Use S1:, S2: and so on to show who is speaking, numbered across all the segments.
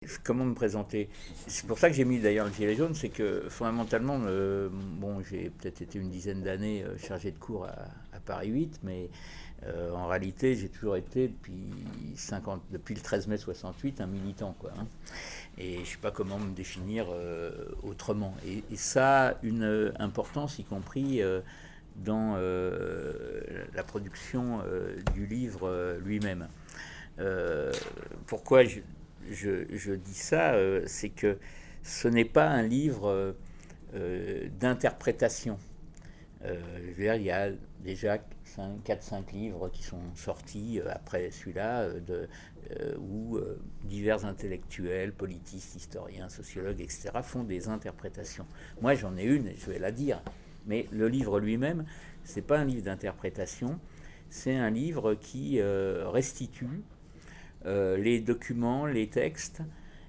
S1: comment me présenter? C'est pour ça que j'ai mis d'ailleurs le gilet jaune, c'est que fondamentalement, bon, j'ai peut-être été une dizaine d'années chargé de cours à Paris 8, mais en réalité, j'ai toujours été depuis le 13 mai 68 un militant, quoi. Hein. Et je ne sais pas comment me définir autrement. Et ça a une importance, y compris dans la production du livre lui-même. Pourquoi je dis ça, c'est que ce n'est pas un livre d'interprétation. Je veux dire, il y a déjà 4-5 livres qui sont sortis après celui-là, où divers intellectuels, politistes, historiens, sociologues, etc., font des interprétations. Moi, j'en ai une, je vais la dire, mais le livre lui-même, c'est pas un livre d'interprétation, c'est un livre qui restitue les documents, les textes,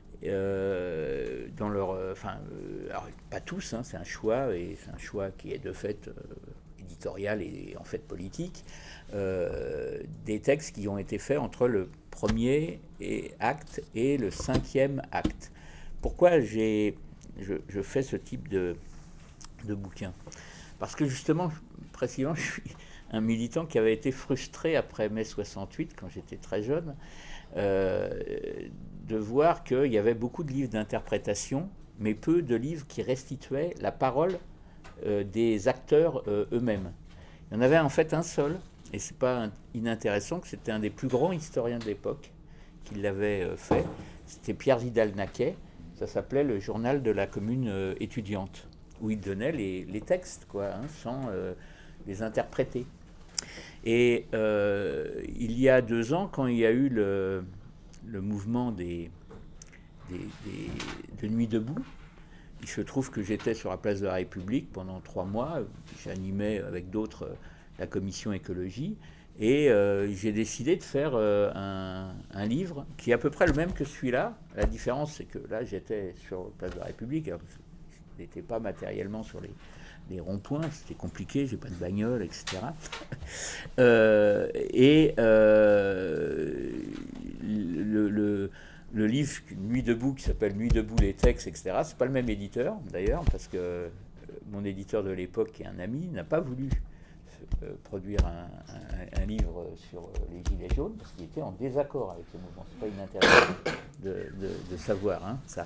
S1: dans leur... alors, pas tous, hein, c'est un choix, et c'est un choix qui est de fait éditorial et en fait politique, des textes qui ont été faits entre le premier acte et le 5e acte. Pourquoi je fais ce type de bouquin? Parce que justement, précisément, je suis un militant qui avait été frustré après mai 68, quand j'étais très jeune, de voir qu'il y avait beaucoup de livres d'interprétation, mais peu de livres qui restituaient la parole des acteurs eux-mêmes. Il y en avait en fait un seul, et c'est pas inintéressant, que c'était un des plus grands historiens de l'époque qui l'avait fait. C'était Pierre Vidal-Naquet. Ça s'appelait le Journal de la Commune étudiante, où il donnait les textes, quoi, hein, sans les interpréter. Et il y a 2 ans, quand il y a eu le mouvement de Nuit debout, il se trouve que j'étais sur la place de la République pendant 3 mois. J'animais avec d'autres la commission écologie. Et j'ai décidé de faire un livre qui est à peu près le même que celui-là. La différence, c'est que là, j'étais sur la place de la République. Alors, je n'étais pas matériellement sur les ronds-points, c'était compliqué, j'ai pas de bagnole, etc. Le livre Nuit debout, qui s'appelle Nuit debout, les textes, etc., c'est pas le même éditeur, d'ailleurs, parce que mon éditeur de l'époque, qui est un ami, n'a pas voulu produire un livre sur les Gilets jaunes, parce qu'il était en désaccord avec le mouvement. C'est pas inintéressant de savoir, hein, ça.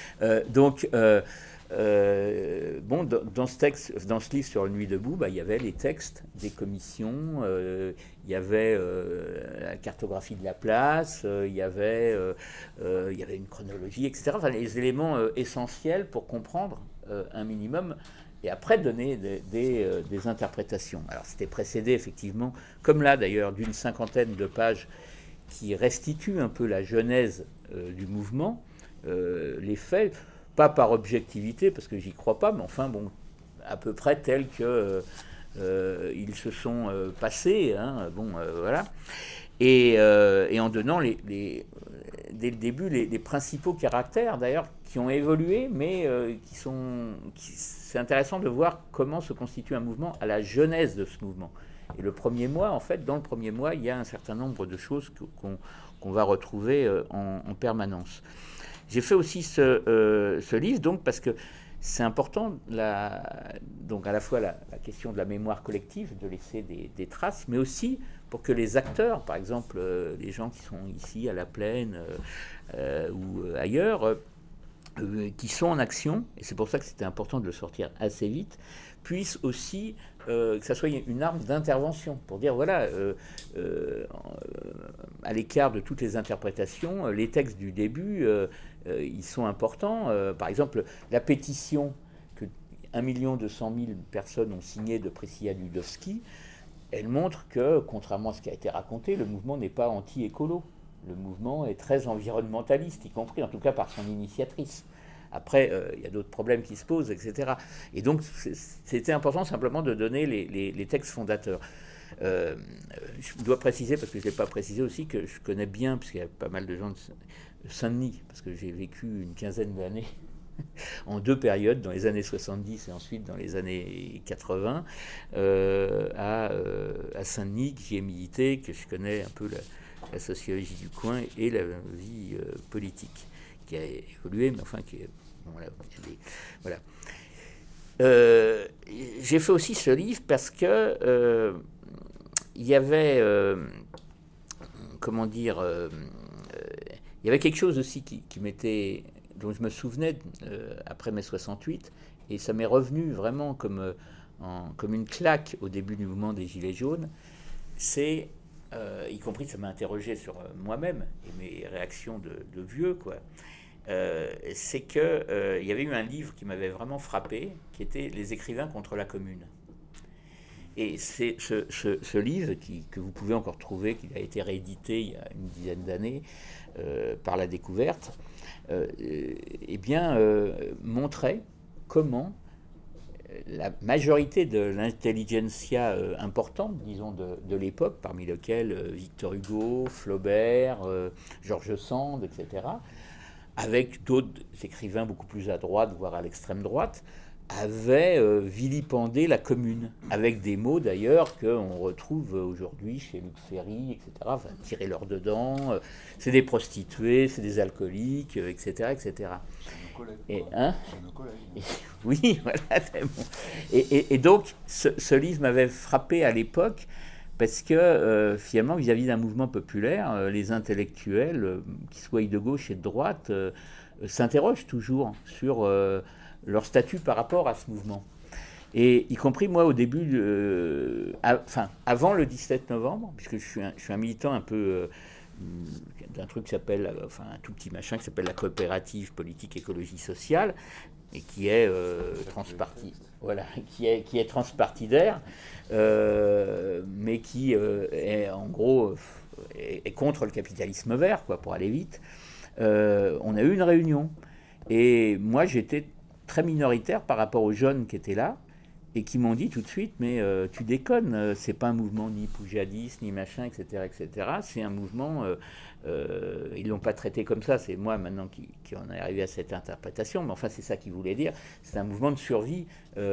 S1: Bon, dans ce livre sur le Nuit debout, il y avait les textes des commissions, il y avait la cartographie de la place, il y avait une chronologie, etc. Enfin, les éléments essentiels pour comprendre un minimum, et après donner des interprétations. Alors, c'était précédé, effectivement, comme là d'ailleurs, d'une 50aine de pages qui restituent un peu la genèse du mouvement, les faits. Pas par objectivité, parce que j'y crois pas, mais enfin, bon, à peu près tels que ils se sont passés, hein, bon, voilà. Et en donnant dès le début les principaux caractères, d'ailleurs, qui ont évolué, mais c'est intéressant de voir comment se constitue un mouvement à la genèse de ce mouvement. Et le premier mois, en fait, dans le premier mois, il y a un certain nombre de choses qu'on va retrouver en permanence. J'ai fait aussi ce livre, donc, parce que c'est important, donc à la fois la question de la mémoire collective, de laisser des traces, mais aussi pour que les acteurs, par exemple les gens qui sont ici à La Plaine ou ailleurs, qui sont en action, et c'est pour ça que c'était important de le sortir assez vite, puissent aussi que ça soit une arme d'intervention, pour dire, voilà, à l'écart de toutes les interprétations, les textes du début, ils sont importants. Par exemple, la pétition que 1 200 000 personnes ont signée de Priscilla Ludowski, elle montre que, contrairement à ce qui a été raconté, le mouvement n'est pas anti-écolo. Le mouvement est très environnementaliste, y compris, en tout cas, par son initiatrice. Après, il y a d'autres problèmes qui se posent, etc. Et donc, c'était important simplement de donner les textes fondateurs. Je dois préciser, parce que je ne l'ai pas précisé aussi, que je connais bien, parce qu'il y a pas mal de gens de Saint-Denis, parce que j'ai vécu une quinzaine d'années en 2 périodes, dans les années 70 et ensuite dans les années 80, à Saint-Denis, que j'y ai milité, que je connais un peu la sociologie du coin et la vie politique, qui a évolué, mais enfin qui est... Bon, voilà. J'ai fait aussi ce livre parce que il y avait... comment dire... il y avait quelque chose aussi qui m'était... dont je me souvenais après mai 68, et ça m'est revenu vraiment comme une claque au début du mouvement des Gilets jaunes. C'est, y compris ça m'a interrogé sur moi-même et mes réactions de vieux, quoi. C'est que il y avait eu un livre qui m'avait vraiment frappé, qui était Les écrivains contre la commune. Et c'est ce livre que vous pouvez encore trouver, qui a été réédité il y a une dizaine d'années par La Découverte, eh bien, montrait comment la majorité de l'intelligentsia importante, disons, de l'époque, parmi lesquels Victor Hugo, Flaubert, George Sand, etc., avec d'autres écrivains beaucoup plus à droite, voire à l'extrême droite, avait vilipendé la commune, avec des mots d'ailleurs qu'on retrouve aujourd'hui chez Luc Ferry, etc. Enfin, tirez-leur dedans, c'est des prostituées, c'est des alcooliques, etc. etc. Et, hein, oui, voilà. Bon. Et donc, ce livre m'avait frappé à l'époque, parce que finalement, vis-à-vis d'un mouvement populaire, les intellectuels, qu'ils soient de gauche et de droite, s'interrogent toujours sur leur statut par rapport à ce mouvement. Et y compris moi au début, avant le 17 novembre, puisque je suis un militant un peu d'un truc qui s'appelle, un tout petit machin qui s'appelle la coopérative politique écologie sociale, et qui est qui est transpartidaire, mais qui est en gros est contre le capitalisme vert, quoi, pour aller vite. On a eu une réunion, et moi j'étais très minoritaire par rapport aux jeunes qui étaient là, et qui m'ont dit tout de suite, mais tu déconnes, c'est pas un mouvement ni poujadiste, ni machin, etc., etc. C'est un mouvement, ils l'ont pas traité comme ça, c'est moi maintenant qui en est arrivé à cette interprétation, mais enfin c'est ça qu'ils voulaient dire, c'est un mouvement de survie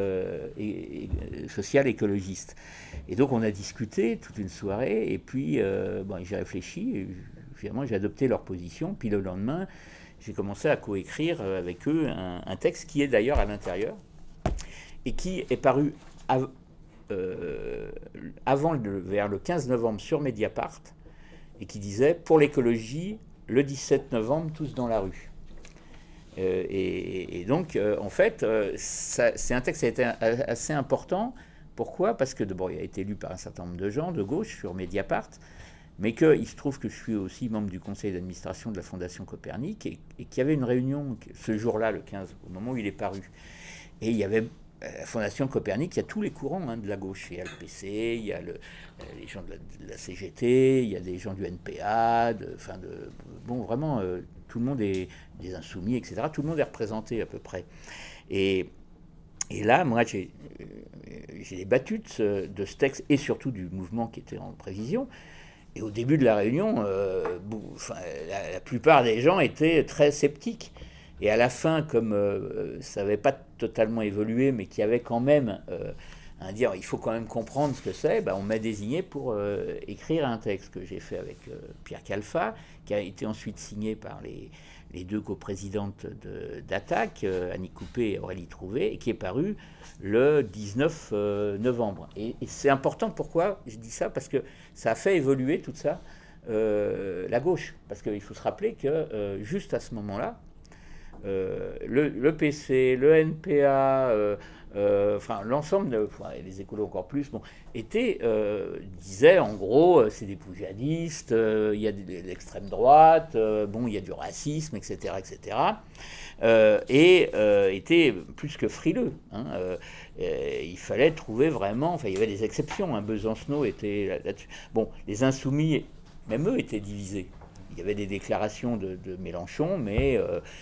S1: social écologiste. Et donc on a discuté toute une soirée, et puis j'ai réfléchi, et finalement j'ai adopté leur position, puis le lendemain, j'ai commencé à coécrire avec eux un texte qui est d'ailleurs à l'intérieur, et qui est paru vers le 15 novembre sur Mediapart, et qui disait « Pour l'écologie, le 17 novembre, tous dans la rue ». Et donc, en fait, c'est un texte qui a été assez important. Pourquoi ? Parce que d'abord, il a été lu par un certain nombre de gens de gauche sur Mediapart, mais qu'il se trouve que je suis aussi membre du conseil d'administration de la Fondation Copernic, et qu'il y avait une réunion ce jour-là, le 15, au moment où il est paru. Et il y avait la Fondation Copernic, il y a tous les courants de la gauche. Il y a le PC, il y a les gens de la CGT, il y a des gens du NPA, vraiment, tout le monde est des insoumis, etc. Tout le monde est représenté à peu près. Et là, moi, j'ai débattu de ce texte, et surtout du mouvement qui était en prévision. Et au début de la réunion, la plupart des gens étaient très sceptiques. Et à la fin, comme ça n'avait pas totalement évolué, mais qu'il y avait quand même un dire, il faut quand même comprendre ce que c'est, on m'a désigné pour écrire un texte que j'ai fait avec Pierre Calfa, qui a été ensuite signé par les deux coprésidentes d'Attaque, Annie Coupé et Aurélie Trouvé, et qui est paru le 19 novembre. Et c'est important, pourquoi je dis ça ? Parce que ça a fait évoluer tout ça, la gauche. Parce qu'il faut se rappeler que juste à ce moment-là, le PC, le NPA, l'ensemble, les écolos encore plus, disaient en gros, c'est des poujadistes, il y a de l'extrême droite, il y a du racisme, etc., etc. Et étaient plus que frileux. Il fallait trouver vraiment, il y avait des exceptions. Besancenot était là-dessus. Bon, les insoumis, même eux, étaient divisés. Il y avait des déclarations de Mélenchon, mais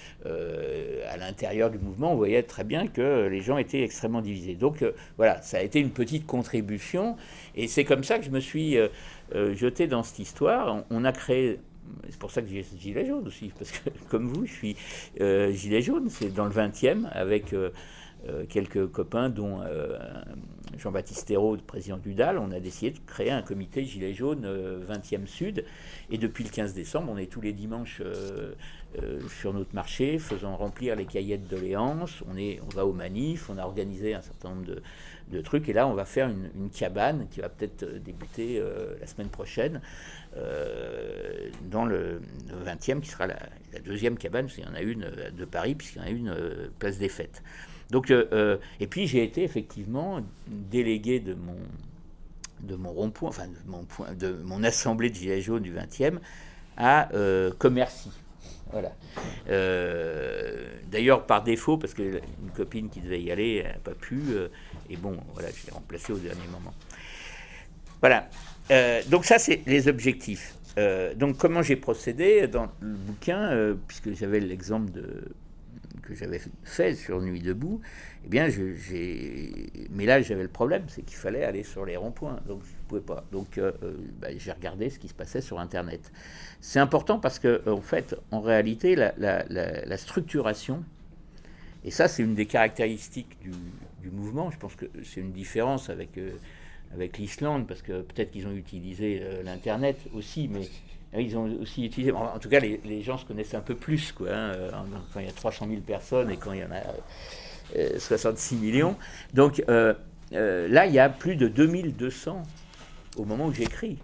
S1: à l'intérieur du mouvement, on voyait très bien que les gens étaient extrêmement divisés. Donc voilà, ça a été une petite contribution, et c'est comme ça que je me suis jeté dans cette histoire. On a créé, c'est pour ça que j'ai Gilet jaune aussi, parce que comme vous, je suis Gilet jaune, c'est dans le 20e, avec quelques copains, dont Jean-Baptiste Ayrault, président du DAL, on a décidé de créer un comité Gilets jaunes 20e Sud. Et depuis le 15 décembre, on est tous les dimanches sur notre marché, faisant remplir les cahiers de doléances. On va aux manifs, on a organisé un certain nombre de trucs. Et là, on va faire une cabane qui va peut-être débuter la semaine prochaine dans le 20e, qui sera la deuxième cabane, parce qu'il y en a une de Paris, puisqu'il y en a une place des Fêtes. Donc, et puis j'ai été effectivement délégué de mon rond-point, enfin de mon assemblée de Gilets jaunes du 20e à Commercy. Voilà. D'ailleurs par défaut, parce qu'une copine qui devait y aller n'a pas pu, et bon, voilà, je l'ai remplacé au dernier moment. Voilà. Donc ça, c'est les objectifs. Donc comment j'ai procédé dans le bouquin, puisque j'avais l'exemple que j'avais fait sur Nuit debout, eh bien, mais là, j'avais le problème, c'est qu'il fallait aller sur les ronds-points, donc je ne pouvais pas. Donc, j'ai regardé ce qui se passait sur Internet. C'est important parce que, en fait, en réalité, la structuration, et ça, c'est une des caractéristiques du mouvement. Je pense que c'est une différence avec l'Islande, parce que peut-être qu'ils ont utilisé l'Internet aussi, mais ils ont aussi utilisé, en tout cas les gens se connaissent un peu plus, quoi, hein, quand il y a 300 000 personnes et quand il y en a 66 millions. Donc là, il y a plus de 2200 au moment où j'écris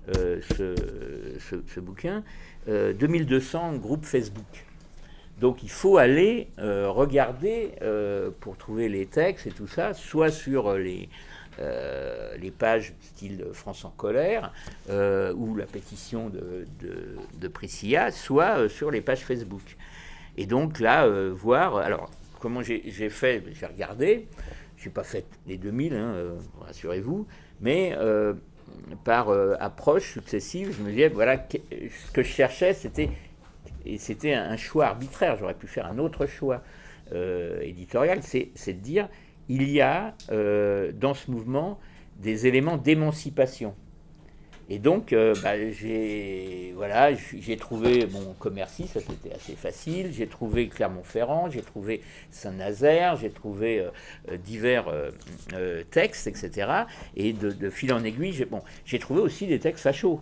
S1: ce bouquin, 2200 groupes Facebook. Donc il faut aller regarder pour trouver les textes et tout ça, soit sur les pages style France en colère ou la pétition de Priscilla, soit sur les pages Facebook. Et donc là, voir... Alors, comment j'ai fait? J'ai regardé. Je n'ai pas fait les 2000, hein, rassurez-vous, mais par approche successive, je me disais, voilà, ce que je cherchais, c'était un choix arbitraire. J'aurais pu faire un autre choix éditorial, c'est de dire... Il y a dans ce mouvement des éléments d'émancipation. Et donc, j'ai trouvé Commercy, ça c'était assez facile. J'ai trouvé Clermont-Ferrand, j'ai trouvé Saint-Nazaire, j'ai trouvé divers textes, etc. Et de fil en aiguille, j'ai trouvé aussi des textes fachos.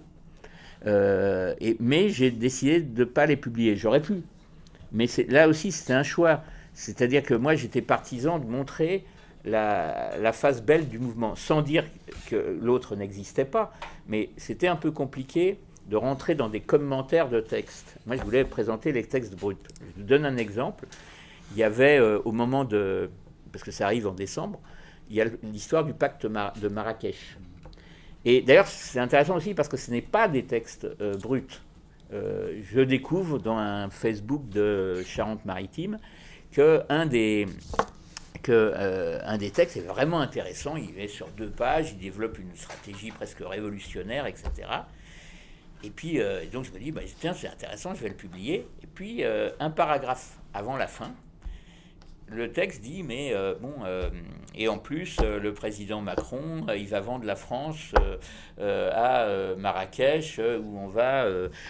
S1: Mais j'ai décidé de ne pas les publier. J'aurais pu. Mais là aussi, c'était un choix. C'est-à-dire que moi, j'étais partisan de montrer la face belle du mouvement, sans dire que l'autre n'existait pas, mais c'était un peu compliqué de rentrer dans des commentaires de textes. Moi, je voulais présenter les textes bruts. Je vous donne un exemple. Il y avait, au moment parce que ça arrive en décembre, il y a l'histoire du pacte de Marrakech. Et d'ailleurs, c'est intéressant aussi parce que ce n'est pas des textes bruts. Je découvre dans un Facebook de Charente-Maritime qu'un des textes est vraiment intéressant. Il est sur 2 pages, il développe une stratégie presque révolutionnaire, etc. Et puis, donc je me dis, tiens, c'est intéressant, je vais le publier. Et puis, un paragraphe avant la fin, le texte dit, et en plus, le président Macron, il va vendre la France à Marrakech, où on va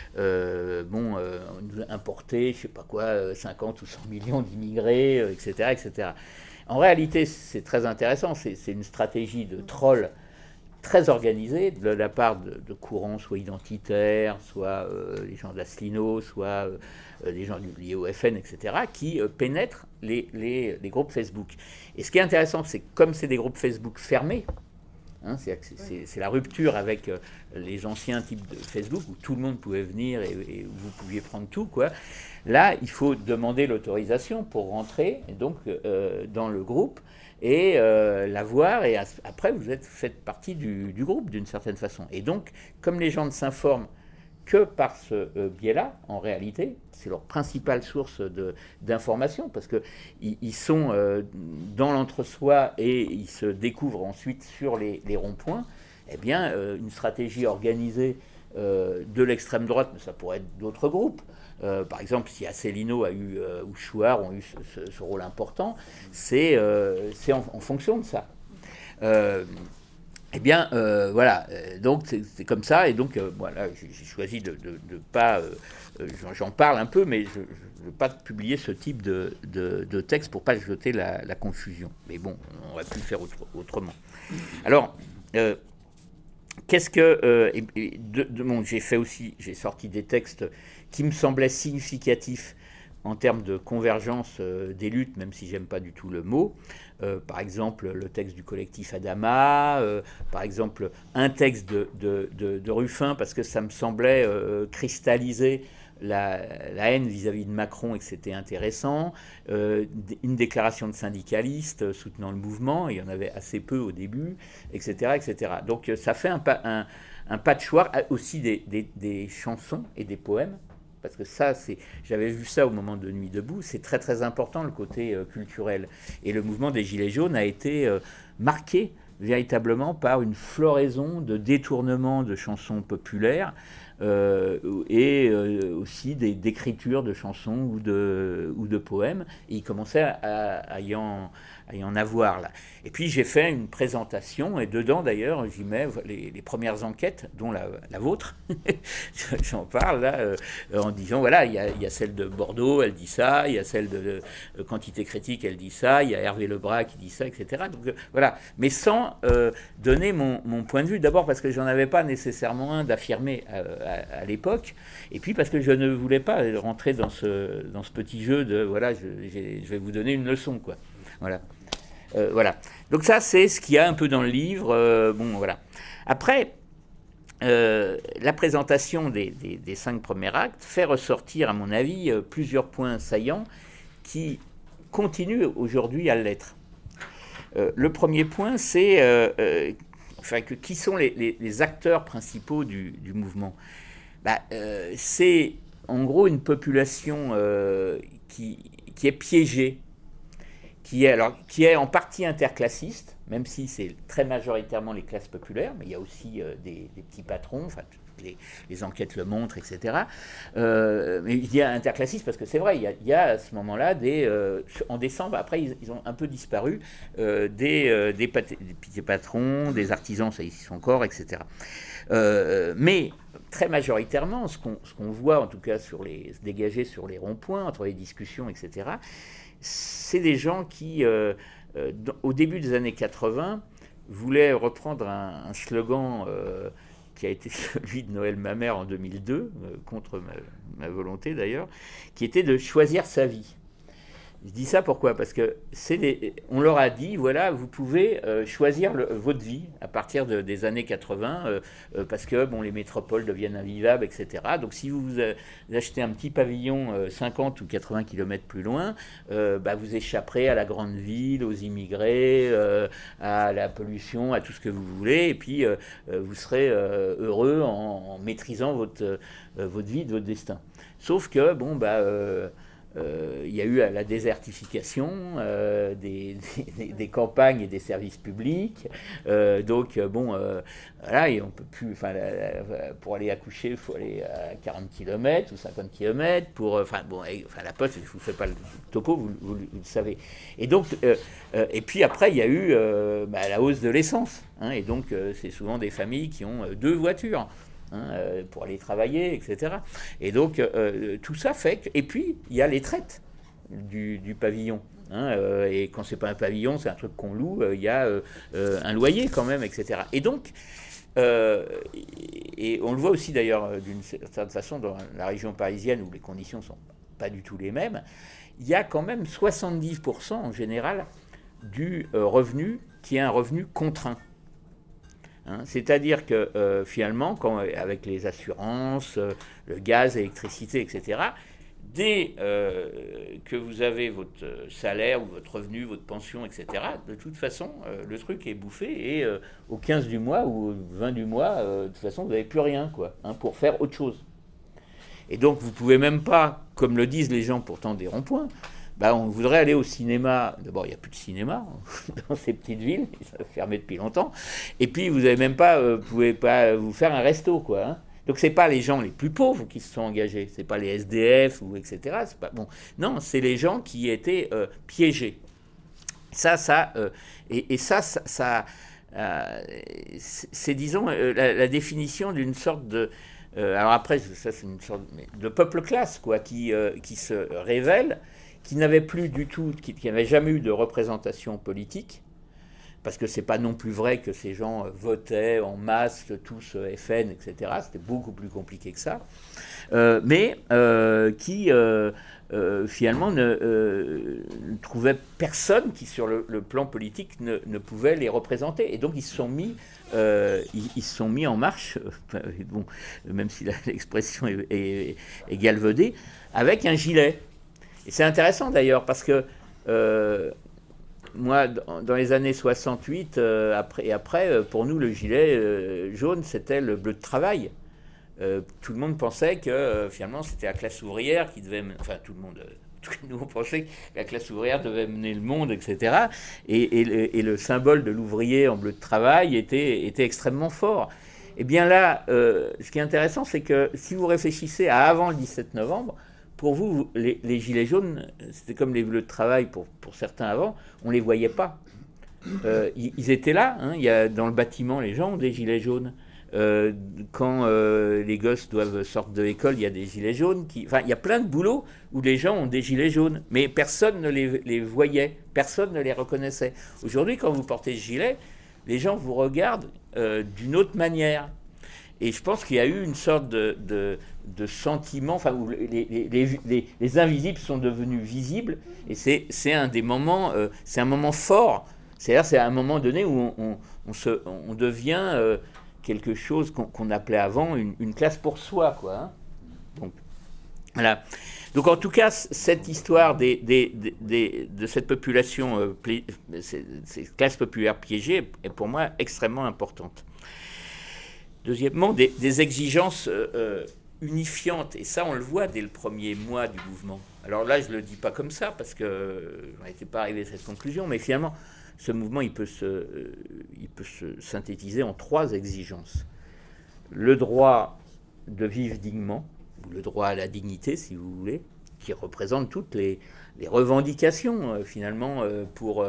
S1: importer, je sais pas quoi, 50 ou 100 millions d'immigrés, etc., etc. En réalité, c'est très intéressant, c'est une stratégie de troll très organisée de la part de courants soit identitaires, soit les gens d'Asselineau, soit des gens liés au FN, etc., qui pénètrent les groupes Facebook. Et ce qui est intéressant, c'est que comme c'est des groupes Facebook fermés, hein, c'est la rupture avec les anciens types de Facebook où tout le monde pouvait venir et où vous pouviez prendre tout, quoi. Là, il faut demander l'autorisation pour rentrer donc, dans le groupe et la voir, et après vous faites partie du groupe d'une certaine façon. Et donc, comme les gens ne s'informent que par ce biais-là, en réalité, c'est leur principale source d'information, parce qu'ils sont dans l'entre-soi et ils se découvrent ensuite sur les ronds-points. Eh bien, une stratégie organisée de l'extrême droite, mais ça pourrait être d'autres groupes. Par exemple, si Asselineau ou Chouard ont eu ce rôle important, c'est en fonction de ça. Eh bien, voilà, donc c'est comme ça, et donc voilà, j'ai choisi de pas, j'en parle un peu, mais je ne veux pas publier ce type de texte pour pas jeter la confusion. Mais bon, on aurait pu le faire autrement. Alors, qu'est-ce que... bon, j'ai sorti des textes qui me semblaient significatifs en termes de convergence des luttes, même si j'aime pas du tout le mot. Par exemple, le texte du collectif Adama, par exemple, un texte de Ruffin, parce que ça me semblait cristalliser la haine vis-à-vis de Macron et que c'était intéressant, une déclaration de syndicalistes soutenant le mouvement, il y en avait assez peu au début, etc. etc. Donc ça fait un patchwork, aussi des chansons et des poèmes, parce que ça, j'avais vu ça au moment de Nuit debout, c'est très très important le côté culturel. Et le mouvement des Gilets jaunes a été marqué véritablement par une floraison de détournements de chansons populaires et aussi d'écritures de chansons ou de poèmes. Et il commençait à y en avoir là. Et puis j'ai fait une présentation, et dedans d'ailleurs j'y mets les premières enquêtes, dont la vôtre, j'en parle là, en disant voilà, il y a celle de Bordeaux, elle dit ça, il y a celle de Quantité Critique, elle dit ça, il y a Hervé Lebras qui dit ça, etc. Donc voilà, mais sans donner mon point de vue, d'abord parce que j'en avais pas nécessairement un d'affirmer à l'époque, et puis parce que je ne voulais pas rentrer dans ce petit jeu de voilà, je vais vous donner une leçon, quoi. Voilà. Voilà. Donc ça, c'est ce qu'il y a un peu dans le livre. Bon, voilà. Après, la présentation des 5 premiers actes fait ressortir, à mon avis, plusieurs points saillants qui continuent aujourd'hui à l'être. Le premier point, c'est qui sont les acteurs principaux du mouvement. C'est en gros une population qui est piégée, qui est en partie interclassiste, même si c'est très majoritairement les classes populaires, mais il y a aussi des petits patrons, enfin les enquêtes le montrent, etc. Mais je dis interclassiste parce que c'est vrai, il y a à ce moment-là en décembre, après ils ont un peu disparu, des petits patrons, des artisans, ça y sont encore, etc. Mais très majoritairement, ce qu'on voit en tout cas se dégager sur les ronds-points, entre les discussions, etc., c'est des gens qui, au début des années 80, voulaient reprendre un slogan qui a été celui de Noël Mamère en 2002, contre ma volonté d'ailleurs, qui était de choisir sa vie. Je dis ça pourquoi ? Parce que on leur a dit, voilà, vous pouvez choisir votre vie à partir des années 80, parce que bon, les métropoles deviennent invivables, etc. Donc si vous achetez un petit pavillon 50 ou 80 km plus loin, vous échapperez à la grande ville, aux immigrés, à la pollution, à tout ce que vous voulez, et puis vous serez heureux en maîtrisant votre vie, votre destin. Sauf que, bon, il y a eu la désertification des campagnes et des services publics. Donc, voilà, et on peut plus. Pour aller accoucher, il faut aller à 40 km ou 50 km. La poste, je ne vous fais pas le topo, vous le savez. Et donc, et puis après, il y a eu la hausse de l'essence. Hein, et donc, c'est souvent des familles qui ont 2 voitures. Pour aller travailler, etc. Et donc, tout ça fait que... Et puis, il y a les traites du pavillon. Et quand c'est pas un pavillon, c'est un truc qu'on loue, il y a un loyer quand même, etc. Et donc, et on le voit aussi d'ailleurs d'une certaine façon dans la région parisienne où les conditions sont pas du tout les mêmes, il y a quand même 70% en général du revenu qui est un revenu contraint. C'est-à-dire que finalement, avec les assurances, le gaz, l'électricité, etc., dès que vous avez votre salaire ou votre revenu, votre pension, etc., de toute façon, le truc est bouffé et au 15 du mois ou au 20 du mois, de toute façon, vous n'avez plus rien pour faire autre chose. Et donc, vous ne pouvez même pas, comme le disent les gens pourtant des ronds-points, on voudrait aller au cinéma. D'abord, il n'y a plus de cinéma dans ces petites villes, ça a fermé depuis longtemps. Et puis, vous ne pouvez pas vous faire un resto, quoi. Hein. Donc, ce n'est pas les gens les plus pauvres qui se sont engagés, ce n'est pas les SDF, etc. C'est pas, bon. Non, c'est les gens qui étaient piégés. Et ça c'est disons, la définition d'une sorte de... alors après, ça c'est une sorte de peuple-classe, quoi, qui se révèle, qui n'avait plus du tout, qui n'avait jamais eu de représentation politique, parce que c'est pas non plus vrai que ces gens votaient en masse, tous FN, etc. C'était beaucoup plus compliqué que ça. Mais qui finalement ne trouvait personne qui, sur le plan politique, ne pouvait les représenter. Et donc ils se sont mis en marche, bon, même si l'expression est galvaudée, avec un gilet. Et c'est intéressant d'ailleurs, parce que moi, dans les années 68, après, pour nous, le gilet jaune, c'était le bleu de travail. Tout le monde pensait que finalement c'était la classe ouvrière qui devait... Enfin, tout le monde... nous, on pensait que la classe ouvrière devait mener le monde, etc. Et le symbole de l'ouvrier en bleu de travail était extrêmement fort. Et bien là, ce qui est intéressant, c'est que si vous réfléchissez à avant le 17 novembre, pour vous, les gilets jaunes, c'était comme les bleus de travail pour certains avant, on ne les voyait pas. Ils étaient là, hein, dans le bâtiment, les gens ont des gilets jaunes. Quand les gosses doivent sortir de l'école, il y a des gilets jaunes. Enfin, il y a plein de boulots où les gens ont des gilets jaunes, mais personne ne les voyait, personne ne les reconnaissait. Aujourd'hui, quand vous portez ce gilet, les gens vous regardent d'une autre manière. Et je pense qu'il y a eu une sorte de sentiment, enfin, où les invisibles sont devenus visibles, et c'est un des moments, c'est un moment fort. C'est-à-dire, c'est à un moment donné où on devient quelque chose qu'on appelait avant une classe pour soi, quoi. Hein. Donc, voilà. Donc, en tout cas, cette histoire de cette population, ces classes populaires piégées, est pour moi extrêmement importante. Deuxièmement, des exigences unifiantes, et ça, on le voit dès le premier mois du mouvement. Alors là, je ne le dis pas comme ça, parce que je n'étais pas arrivé à cette conclusion, mais finalement, ce mouvement, il peut se synthétiser en 3 exigences. Le droit de vivre dignement, ou le droit à la dignité, si vous voulez, qui représente toutes les revendications, finalement, pour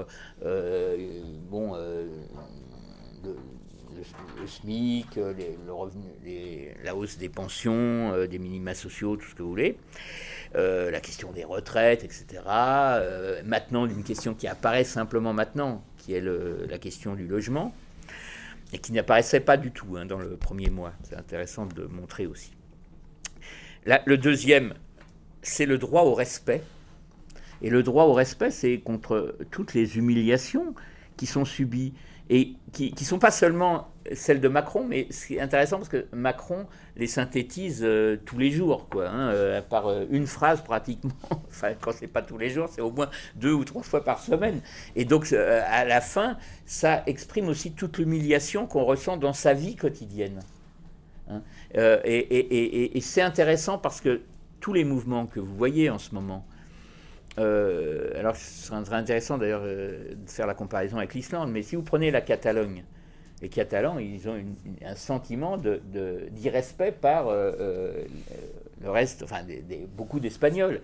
S1: le SMIC, le revenu, la hausse des pensions, des minima sociaux, tout ce que vous voulez. La question des retraites, etc. Maintenant, une question qui apparaît simplement maintenant, qui est la question du logement, et qui n'apparaissait pas du tout dans le premier mois. C'est intéressant de montrer aussi. Là, le deuxième, c'est le droit au respect. Et le droit au respect, c'est contre toutes les humiliations qui sont subies, et qui ne sont pas seulement celles de Macron, mais c'est intéressant parce que Macron les synthétise tous les jours, quoi, par une phrase pratiquement. Enfin, quand c'est pas tous les jours, c'est au moins 2 ou 3 fois par semaine. Et donc, à la fin, ça exprime aussi toute l'humiliation qu'on ressent dans sa vie quotidienne. Hein. Et c'est intéressant parce que tous les mouvements que vous voyez en ce moment, alors ce serait intéressant d'ailleurs de faire la comparaison avec l'Islande, mais si vous prenez la Catalogne, les Catalans, ils ont un sentiment d'irrespect par le reste, enfin beaucoup d'Espagnols,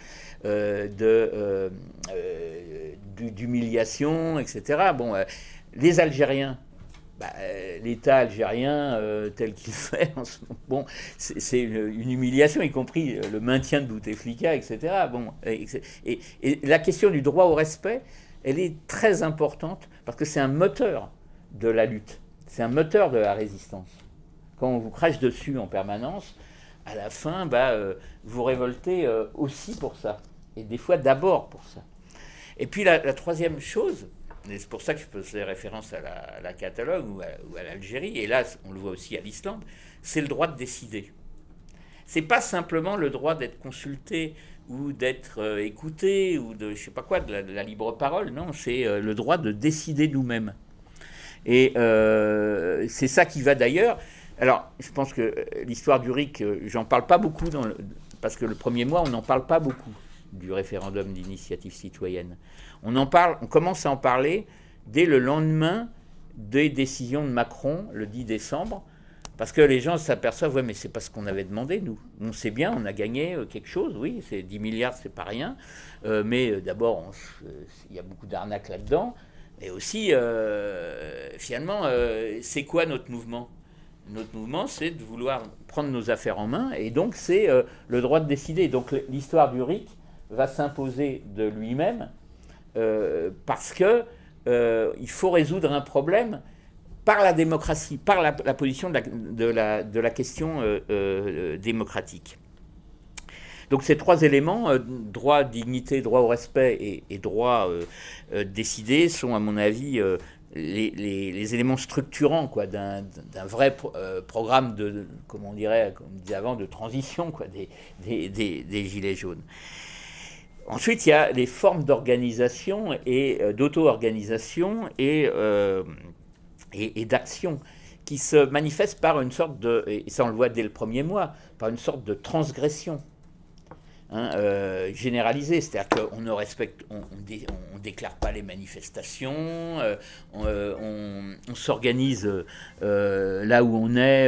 S1: d'humiliation, etc. Bon, les Algériens, l'État algérien tel qu'il fait en ce moment, bon, c'est une humiliation, y compris le maintien de Bouteflika, etc. Bon, et la question du droit au respect, elle est très importante parce que c'est un moteur de la lutte, c'est un moteur de la résistance. Quand on vous crache dessus en permanence, à la fin, vous révoltez aussi pour ça, et des fois d'abord pour ça. Et puis la troisième chose, et c'est pour ça que je faisais référence à la Catalogne ou à l'Algérie, et là on le voit aussi à l'Islande, c'est le droit de décider. C'est pas simplement le droit d'être consulté ou d'être écouté ou de je sais pas quoi, de la libre parole, non, c'est le droit de décider nous-mêmes. Et c'est ça qui va d'ailleurs. Alors je pense que l'histoire du RIC, j'en parle pas beaucoup parce que le premier mois on n'en parle pas beaucoup du référendum d'initiative citoyenne. On commence à en parler dès le lendemain des décisions de Macron, le 10 décembre, parce que les gens s'aperçoivent, ouais, mais c'est pas ce qu'on avait demandé, nous. On sait bien, on a gagné quelque chose, oui, c'est 10 milliards, c'est pas rien, mais d'abord, il y a beaucoup d'arnaques là-dedans. Et aussi, finalement, c'est quoi notre mouvement? Notre mouvement, c'est de vouloir prendre nos affaires en main, et donc c'est le droit de décider. Donc l'histoire du RIC va s'imposer de lui-même, parce que il faut résoudre un problème par la démocratie, par la position de la question démocratique. Donc ces trois éléments, droit, dignité, droit au respect et droit décidé, sont à mon avis les éléments structurants quoi, d'un vrai programme de, comme on dirait, comme on disait avant, de transition quoi, des Gilets jaunes. Ensuite, il y a les formes d'organisation et d'auto-organisation et d'action qui se manifestent par une sorte de, et ça on le voit dès le premier mois, par une sorte de transgression. Généralisée, c'est-à-dire qu'on ne respecte, on déclare pas les manifestations, on s'organise là où on est,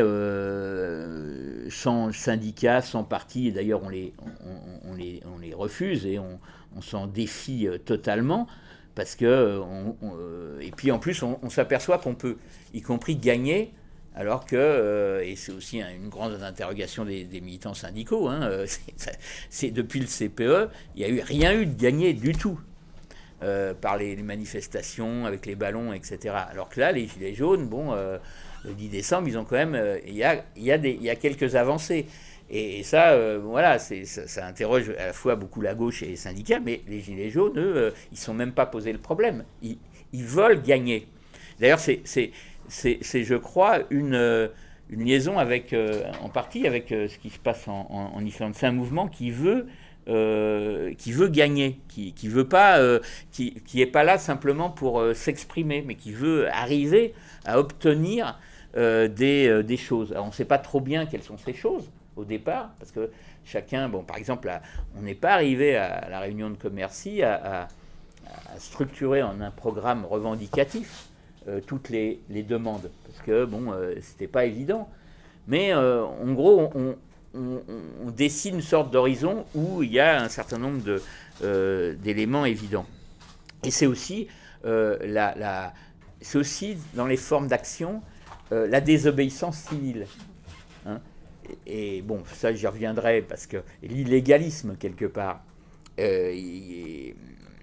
S1: sans syndicat, sans parti, et d'ailleurs on les refuse et on s'en défie totalement, parce que et puis en plus on s'aperçoit qu'on peut, y compris gagner. Alors que, et c'est aussi une grande interrogation des militants syndicaux, c'est depuis le CPE, il n'y a rien eu de gagné du tout par les manifestations avec les ballons, etc. Alors que là, les Gilets jaunes, bon, le 10 décembre, ils ont quand même, il y a quelques avancées. Et ça, voilà, ça interroge à la fois beaucoup la gauche et les syndicats, mais les Gilets jaunes, eux, ils ne sont même pas posé le problème. Ils veulent gagner. D'ailleurs, c'est je crois, une liaison avec, en partie avec ce qui se passe en Islande. C'est un mouvement qui veut gagner, qui veut pas, qui est pas là simplement pour s'exprimer, mais qui veut arriver à obtenir des choses. Alors on ne sait pas trop bien quelles sont ces choses au départ, parce que chacun, bon, par exemple, on n'est pas arrivé à la réunion de Commercy à structurer en un programme revendicatif toutes les demandes, parce que bon, c'était pas évident. Mais en gros, on dessine une sorte d'horizon où il y a un certain nombre d'éléments évidents. Et c'est aussi, c'est aussi dans les formes d'action la désobéissance civile. Et bon, ça j'y reviendrai, parce que l'illégalisme quelque part. Et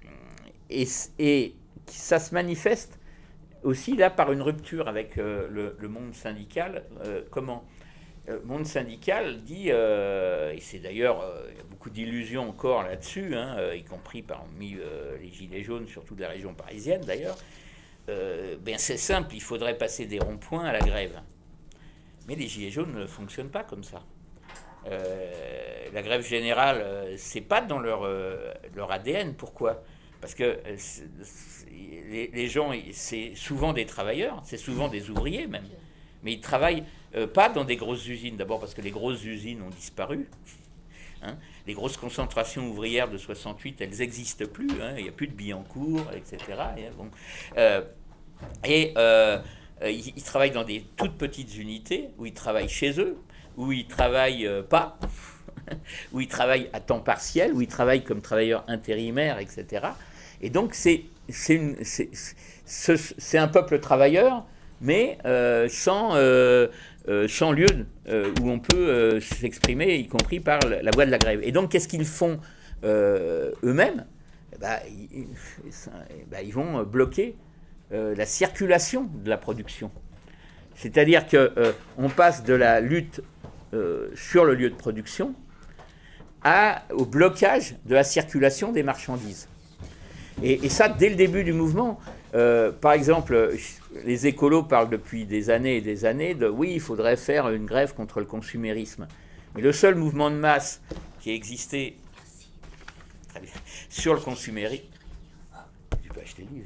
S1: ça se manifeste aussi là par une rupture avec le monde syndical. Comment le monde syndical dit, et c'est d'ailleurs, il y a beaucoup d'illusions encore là-dessus, y compris parmi les Gilets jaunes, surtout de la région parisienne d'ailleurs, c'est simple, il faudrait passer des ronds-points à la grève. Mais les Gilets jaunes ne fonctionnent pas comme ça. La grève générale, c'est pas dans leur ADN. Pourquoi ? Parce que les gens, c'est souvent des travailleurs, c'est souvent des ouvriers même, mais ils travaillent pas dans des grosses usines. D'abord parce que les grosses usines ont disparu. Les grosses concentrations ouvrières de 68, elles n'existent plus. Il n'y a plus de Billancourt, etc. Ils travaillent dans des toutes petites unités où ils travaillent chez eux, où ils travaillent pas, où ils travaillent à temps partiel, où ils travaillent comme travailleurs intérimaires, etc. Et donc c'est un peuple travailleur, mais sans lieu où on peut s'exprimer, y compris par la voie de la grève. Et donc qu'est-ce qu'ils font eux-mêmes ? Ils vont bloquer la circulation de la production. C'est-à-dire qu'on passe de la lutte sur le lieu de production au blocage de la circulation des marchandises. Et ça, dès le début du mouvement, par exemple, les écolos parlent depuis des années et des années de oui, il faudrait faire une grève contre le consumérisme. Mais le seul mouvement de masse qui a existé sur le consumérisme, acheter le livre.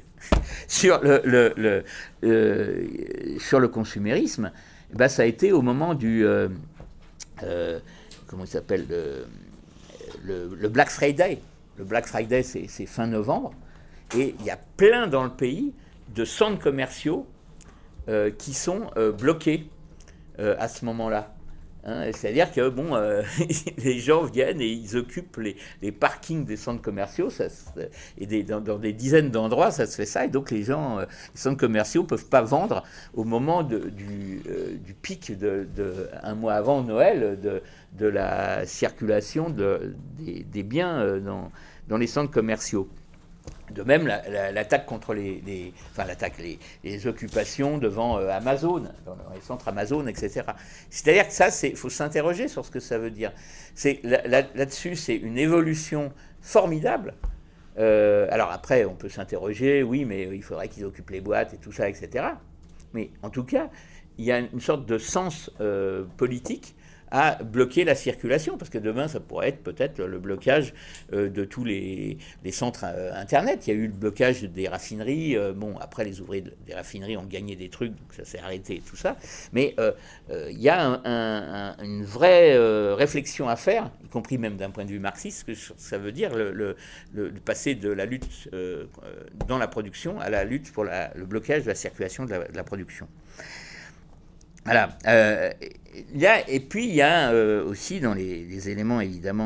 S1: Sur le consumérisme, ça a été au moment du comment il s'appelle, le Black Friday. Le Black Friday, c'est fin novembre, et il y a plein dans le pays de centres commerciaux qui sont bloqués à ce moment-là. Hein, c'est-à-dire que bon, les gens viennent et ils occupent les parkings des centres commerciaux, et dans des dizaines d'endroits, ça se fait ça, et donc les centres commerciaux ne peuvent pas vendre au moment du pic un mois avant Noël de la circulation des biens dans les centres commerciaux. De même, l'attaque contre les occupations devant Amazon, dans les centres Amazon, etc. C'est-à-dire que ça, il faut s'interroger sur ce que ça veut dire. Là-dessus, c'est une évolution formidable. Alors après, on peut s'interroger, oui, mais il faudrait qu'ils occupent les boîtes et tout ça, etc. Mais en tout cas, il y a une sorte de sens politique à bloquer la circulation, parce que demain, ça pourrait être peut-être le blocage de tous les centres Internet. Il y a eu le blocage des raffineries. Bon, après, les ouvriers des raffineries ont gagné des trucs, donc ça s'est arrêté et tout ça. Mais il y a une vraie réflexion à faire, y compris même d'un point de vue marxiste, que ça veut dire le passer de la lutte dans la production à la lutte pour le blocage de la circulation de la production. Voilà. Et puis il y a aussi dans les éléments évidemment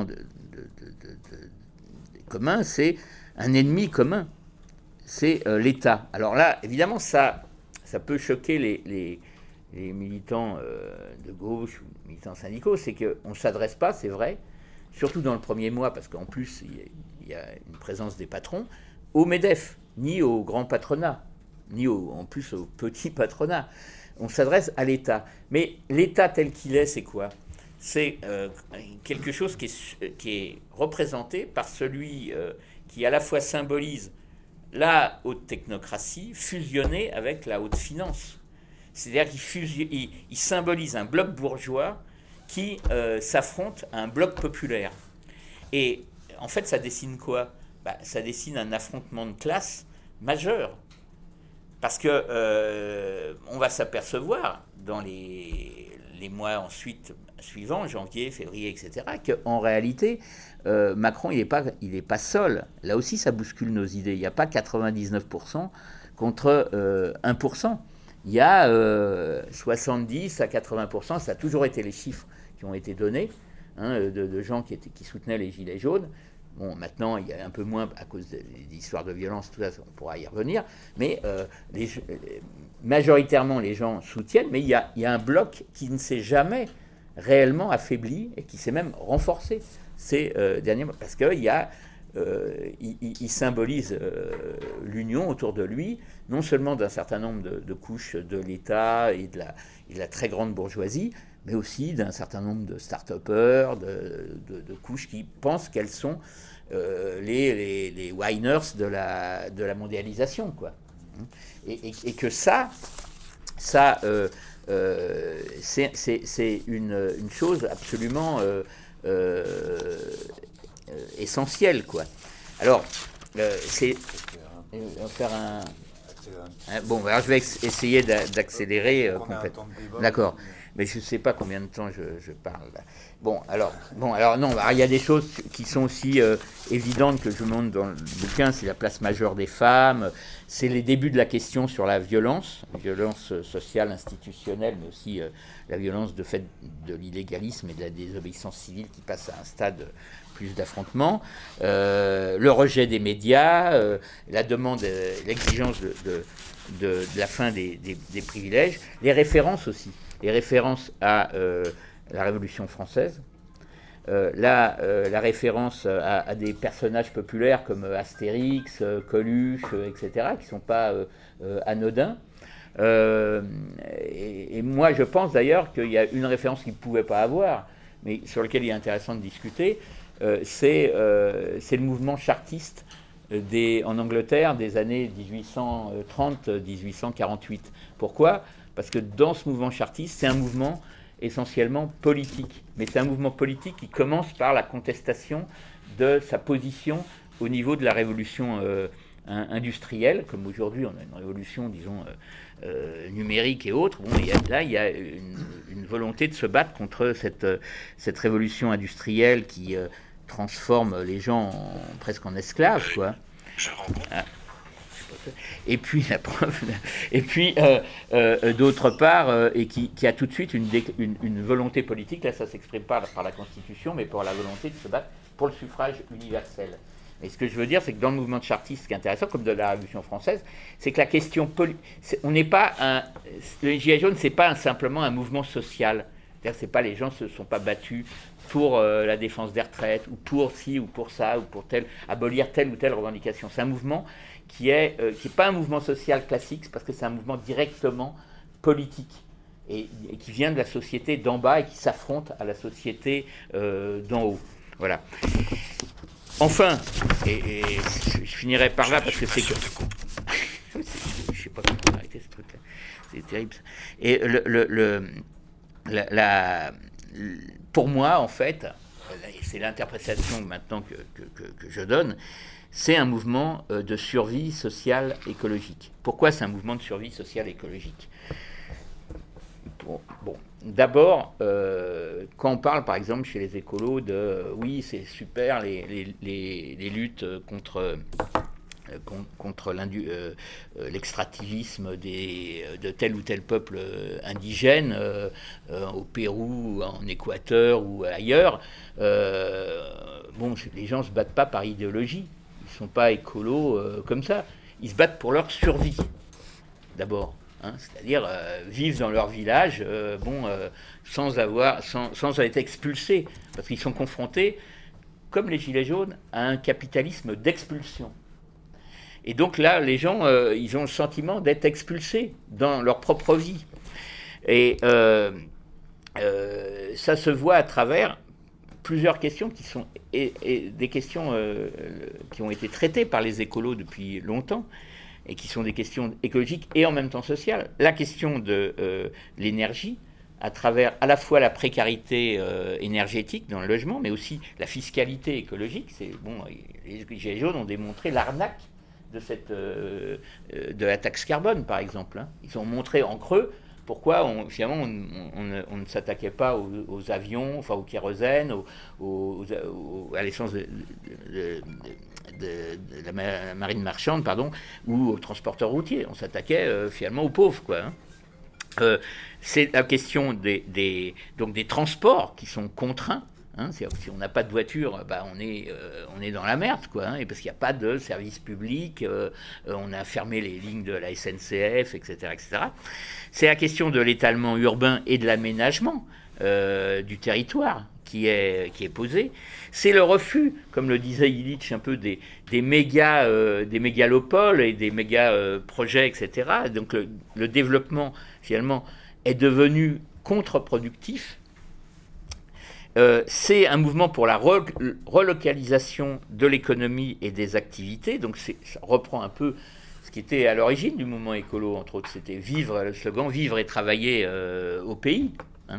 S1: communs, c'est un ennemi commun, c'est l'État. Alors là, évidemment, ça peut choquer les militants de gauche ou militants syndicaux, c'est qu'on ne s'adresse pas, c'est vrai, surtout dans le premier mois, parce qu'en plus il y a une présence des patrons, au MEDEF, ni au grand patronat, ni en plus au petit patronat. On s'adresse à l'État. Mais l'État tel qu'il est, c'est quoi? C'est quelque chose qui est représenté par celui qui à la fois symbolise la haute technocratie fusionnée avec la haute finance. C'est-à-dire qu'il symbolise un bloc bourgeois qui s'affronte à un bloc populaire. Et en fait, ça dessine quoi? Ça dessine un affrontement de classe majeur. Parce que on va s'apercevoir dans les mois ensuite suivants, janvier, février, etc., qu'en réalité, Macron, il n'est pas seul. Là aussi, ça bouscule nos idées. Il n'y a pas 99% contre 1%. Il y a 70 à 80%, ça a toujours été les chiffres qui ont été donnés, hein, de gens qui soutenaient les Gilets jaunes. Bon, maintenant, il y a un peu moins à cause des histoires de violence, tout ça, on pourra y revenir. Mais majoritairement, les gens soutiennent, mais il y a un bloc qui ne s'est jamais réellement affaibli et qui s'est même renforcé ces derniers mois. Parce qu'il symbolise l'union autour de lui, non seulement d'un certain nombre de couches de l'État et de la très grande bourgeoisie, mais aussi d'un certain nombre de start-upers, de couches qui pensent qu'elles sont les whiners de la mondialisation, quoi. Et que ça c'est une chose absolument essentielle, quoi. Alors, on va faire un... Bon, alors je vais essayer d'accélérer complètement. D'accord. Mais je ne sais pas combien de temps je parle. Bon, alors non. Alors, il y a des choses qui sont aussi évidentes que je montre dans le bouquin. C'est la place majeure des femmes. C'est les débuts de la question sur la violence sociale, institutionnelle, mais aussi la violence de fait de l'illégalisme et de la désobéissance civile qui passe à un stade plus d'affrontement. Le rejet des médias, la demande, l'exigence de la fin des privilèges, les références aussi. Les références à la Révolution française, la référence à des personnages populaires comme Astérix, Coluche, etc., qui ne sont pas anodins. Et moi, je pense d'ailleurs qu'il y a une référence qu'il ne pouvait pas avoir, mais sur laquelle il est intéressant de discuter, c'est le mouvement chartiste en Angleterre des années 1830-1848. Pourquoi ? Parce que dans ce mouvement chartiste, c'est un mouvement essentiellement politique. Mais c'est un mouvement politique qui commence par la contestation de sa position au niveau de la révolution industrielle, comme aujourd'hui on a une révolution, disons, numérique et autres. Bon, il y a une volonté de se battre contre cette révolution industrielle qui transforme les gens presque en esclaves, quoi.
S2: Je rencontre.
S1: Ah. Et puis, la preuve, et puis d'autre part, et qui a tout de suite une volonté politique, là ça s'exprime pas par la Constitution, mais pour la volonté de se battre pour le suffrage universel. Et ce que je veux dire, c'est que dans le mouvement de chartistes, ce qui est intéressant, comme de la Révolution française, c'est que la question on n'est pas le Gilets jaunes, c'est pas simplement un mouvement social. C'est-à-dire, c'est pas les gens se sont pas battus pour la défense des retraites ou pour ci ou pour ça ou pour abolir telle ou telle revendication. C'est un mouvement qui est pas un mouvement social classique, parce que c'est un mouvement directement politique et qui vient de la société d'en bas et qui s'affronte à la société d'en haut. Voilà. Enfin, et je finirai par là parce que c'est que je sais pas comment arrêter ce truc-là. C'est terrible. Et pour moi, en fait, c'est l'interprétation maintenant que je donne, c'est un mouvement de survie sociale écologique. Pourquoi c'est un mouvement de survie sociale écologique ? Bon, d'abord, quand on parle, par exemple, chez les écolos oui, c'est super les luttes contre l'extractivisme de tel ou tel peuple indigène au Pérou, en Équateur ou ailleurs, les gens ne se battent pas par idéologie. Ils ne sont pas écolos comme ça. Ils se battent pour leur survie, d'abord. C'est-à-dire vivent dans leur village sans être expulsés, parce qu'ils sont confrontés, comme les Gilets jaunes, à un capitalisme d'expulsion. Et donc là, les gens, ils ont le sentiment d'être expulsés dans leur propre vie. Et ça se voit à travers plusieurs questions qui sont des questions qui ont été traitées par les écolos depuis longtemps, et qui sont des questions écologiques et en même temps sociales. La question de l'énergie, à travers à la fois la précarité énergétique dans le logement, mais aussi la fiscalité écologique. Les Gilets jaunes ont démontré l'arnaque de la taxe carbone, par exemple. Ils ont montré en creux pourquoi on ne s'attaquait pas aux avions, enfin au kérosène, à l'essence de la marine marchande, ou aux transporteurs routiers. On s'attaquait finalement aux pauvres, quoi. C'est la question des transports qui sont contraints. Si on n'a pas de voiture, on est dans la merde, quoi. Et parce qu'il n'y a pas de service public, on a fermé les lignes de la SNCF, etc., etc. C'est la question de l'étalement urbain et de l'aménagement du territoire qui est posée. C'est le refus, comme le disait Illich, un peu des mégalopoles et des méga-projets, etc. Donc le développement, finalement, est devenu contre-productif. C'est un mouvement pour la relocalisation de l'économie et des activités. Donc ça reprend un peu ce qui était à l'origine du mouvement écolo, entre autres. C'était le slogan « Vivre et travailler au pays ».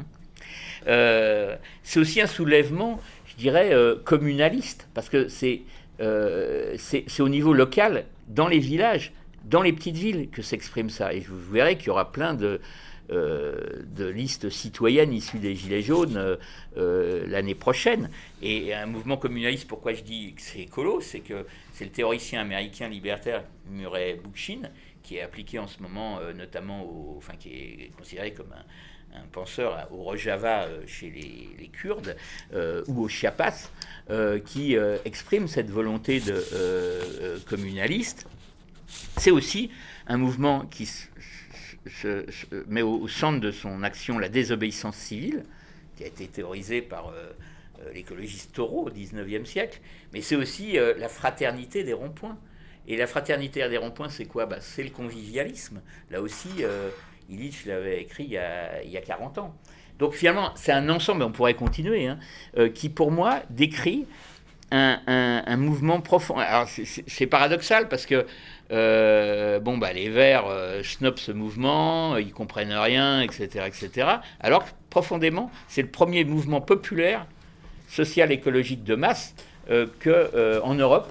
S1: C'est aussi un soulèvement, je dirais, communaliste, parce que c'est au niveau local, dans les villages, dans les petites villes, que s'exprime ça. Et vous verrez qu'il y aura plein de listes citoyennes issues des Gilets jaunes l'année prochaine. Et un mouvement communaliste, pourquoi je dis que c'est écolo, c'est que c'est le théoricien américain libertaire Murray Bookchin qui est appliqué en ce moment notamment qui est considéré comme un penseur au Rojava chez les Kurdes ou au Chiapas, qui exprime cette volonté communaliste. C'est aussi un mouvement qui se met au centre de son action la désobéissance civile, qui a été théorisée par l'écologiste Thoreau au XIXe siècle, mais c'est aussi la fraternité des ronds-points. Et la fraternité des ronds-points, c'est quoi ? C'est le convivialisme. Là aussi, Illich l'avait écrit il y a 40 ans. Donc finalement, c'est un ensemble, on pourrait continuer, qui pour moi décrit un mouvement profond. Alors c'est paradoxal parce que les Verts snobent ce mouvement, ils comprennent rien, etc., etc. Alors que profondément, c'est le premier mouvement populaire, social, écologique de masse en Europe,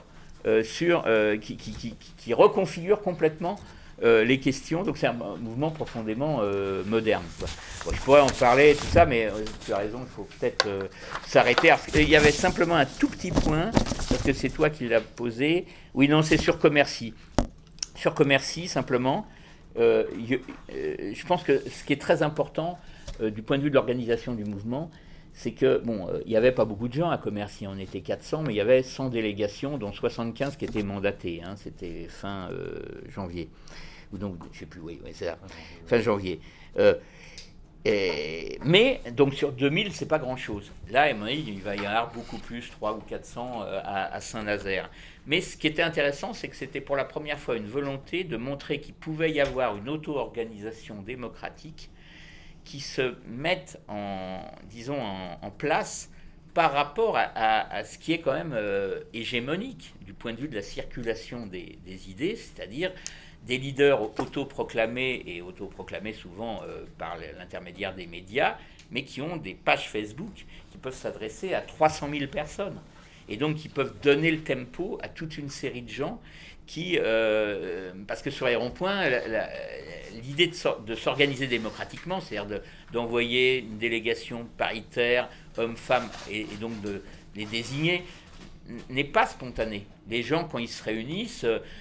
S1: qui reconfigure complètement les questions. Donc c'est un mouvement profondément moderne, quoi. Bon, je pourrais en parler, tout ça, mais tu as raison, il faut peut-être s'arrêter. Il y avait simplement un tout petit point, parce que c'est toi qui l'as posé. Oui, non, c'est sur Commercy. Sur Commercy, simplement, je pense que ce qui est très important du point de vue de l'organisation du mouvement, c'est que, bon, il n'y avait pas beaucoup de gens à Commercy, on était 400, mais il y avait 100 délégations, dont 75 qui étaient mandatées, hein, c'était fin janvier. Ou donc, je ne sais plus, oui, c'est ça, fin janvier. Mais, donc sur 2000, c'est pas grand-chose. Là, à mon avis, il va y avoir beaucoup plus, 300 ou 400 à Saint-Nazaire. Mais ce qui était intéressant, c'est que c'était pour la première fois une volonté de montrer qu'il pouvait y avoir une auto-organisation démocratique qui se mette disons, en place par rapport à ce qui est quand même hégémonique du point de vue de la circulation des idées, c'est-à-dire des leaders autoproclamés et autoproclamés souvent par l'intermédiaire des médias, mais qui ont des pages Facebook qui peuvent s'adresser à 300 000 personnes. Et donc qui peuvent donner le tempo à toute une série de gens qui... parce que sur les ronds-points, l'idée de s'organiser démocratiquement, c'est-à-dire d'envoyer une délégation paritaire, hommes-femmes, et donc de les désigner, n'est pas spontanée. Les gens, quand ils se réunissent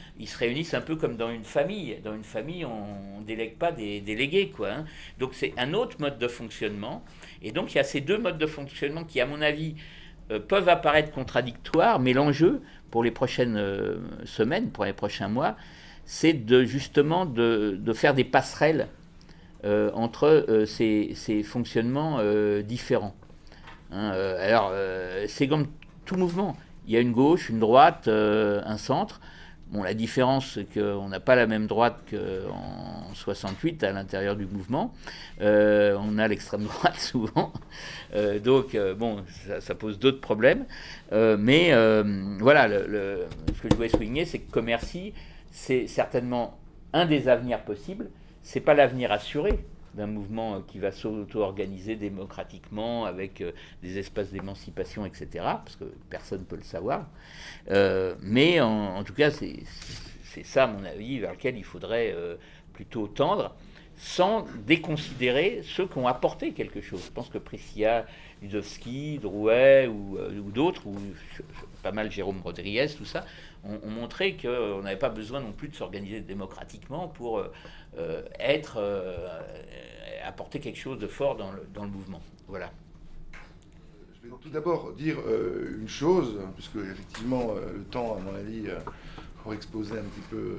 S1: un peu comme dans une famille. Dans une famille, on ne délègue pas des délégués, quoi. Hein. Donc c'est un autre mode de fonctionnement. Et donc il y a ces deux modes de fonctionnement qui, à mon avis, peuvent apparaître contradictoires, mais l'enjeu pour les prochaines semaines, pour les prochains mois, c'est justement de faire des passerelles entre ces fonctionnements différents. Hein, alors, c'est comme tout mouvement. Il y a une gauche, une droite, un centre. Bon, la différence, c'est qu'on n'a pas la même droite qu'en 68 à l'intérieur du mouvement. On a l'extrême droite souvent. Donc, bon, ça pose d'autres problèmes. Mais voilà, ce que je voulais souligner, c'est que Commercy, c'est certainement un des avenirs possibles. Ce n'est pas l'avenir assuré d'un mouvement qui va s'auto-organiser démocratiquement avec des espaces d'émancipation, etc., parce que personne ne peut le savoir. Mais en tout cas, c'est ça, à mon avis, vers lequel il faudrait plutôt tendre, sans déconsidérer ceux qui ont apporté quelque chose. Je pense que Priscilla Ludowski, Drouet ou d'autres, ou pas mal Jérôme Rodriguez, tout ça, ont montré qu'on n'avait pas besoin non plus de s'organiser démocratiquement pour apporter quelque chose de fort dans le mouvement. Voilà.
S2: Je vais tout d'abord dire une chose, puisque effectivement le temps, à mon avis, pour exposer un petit peu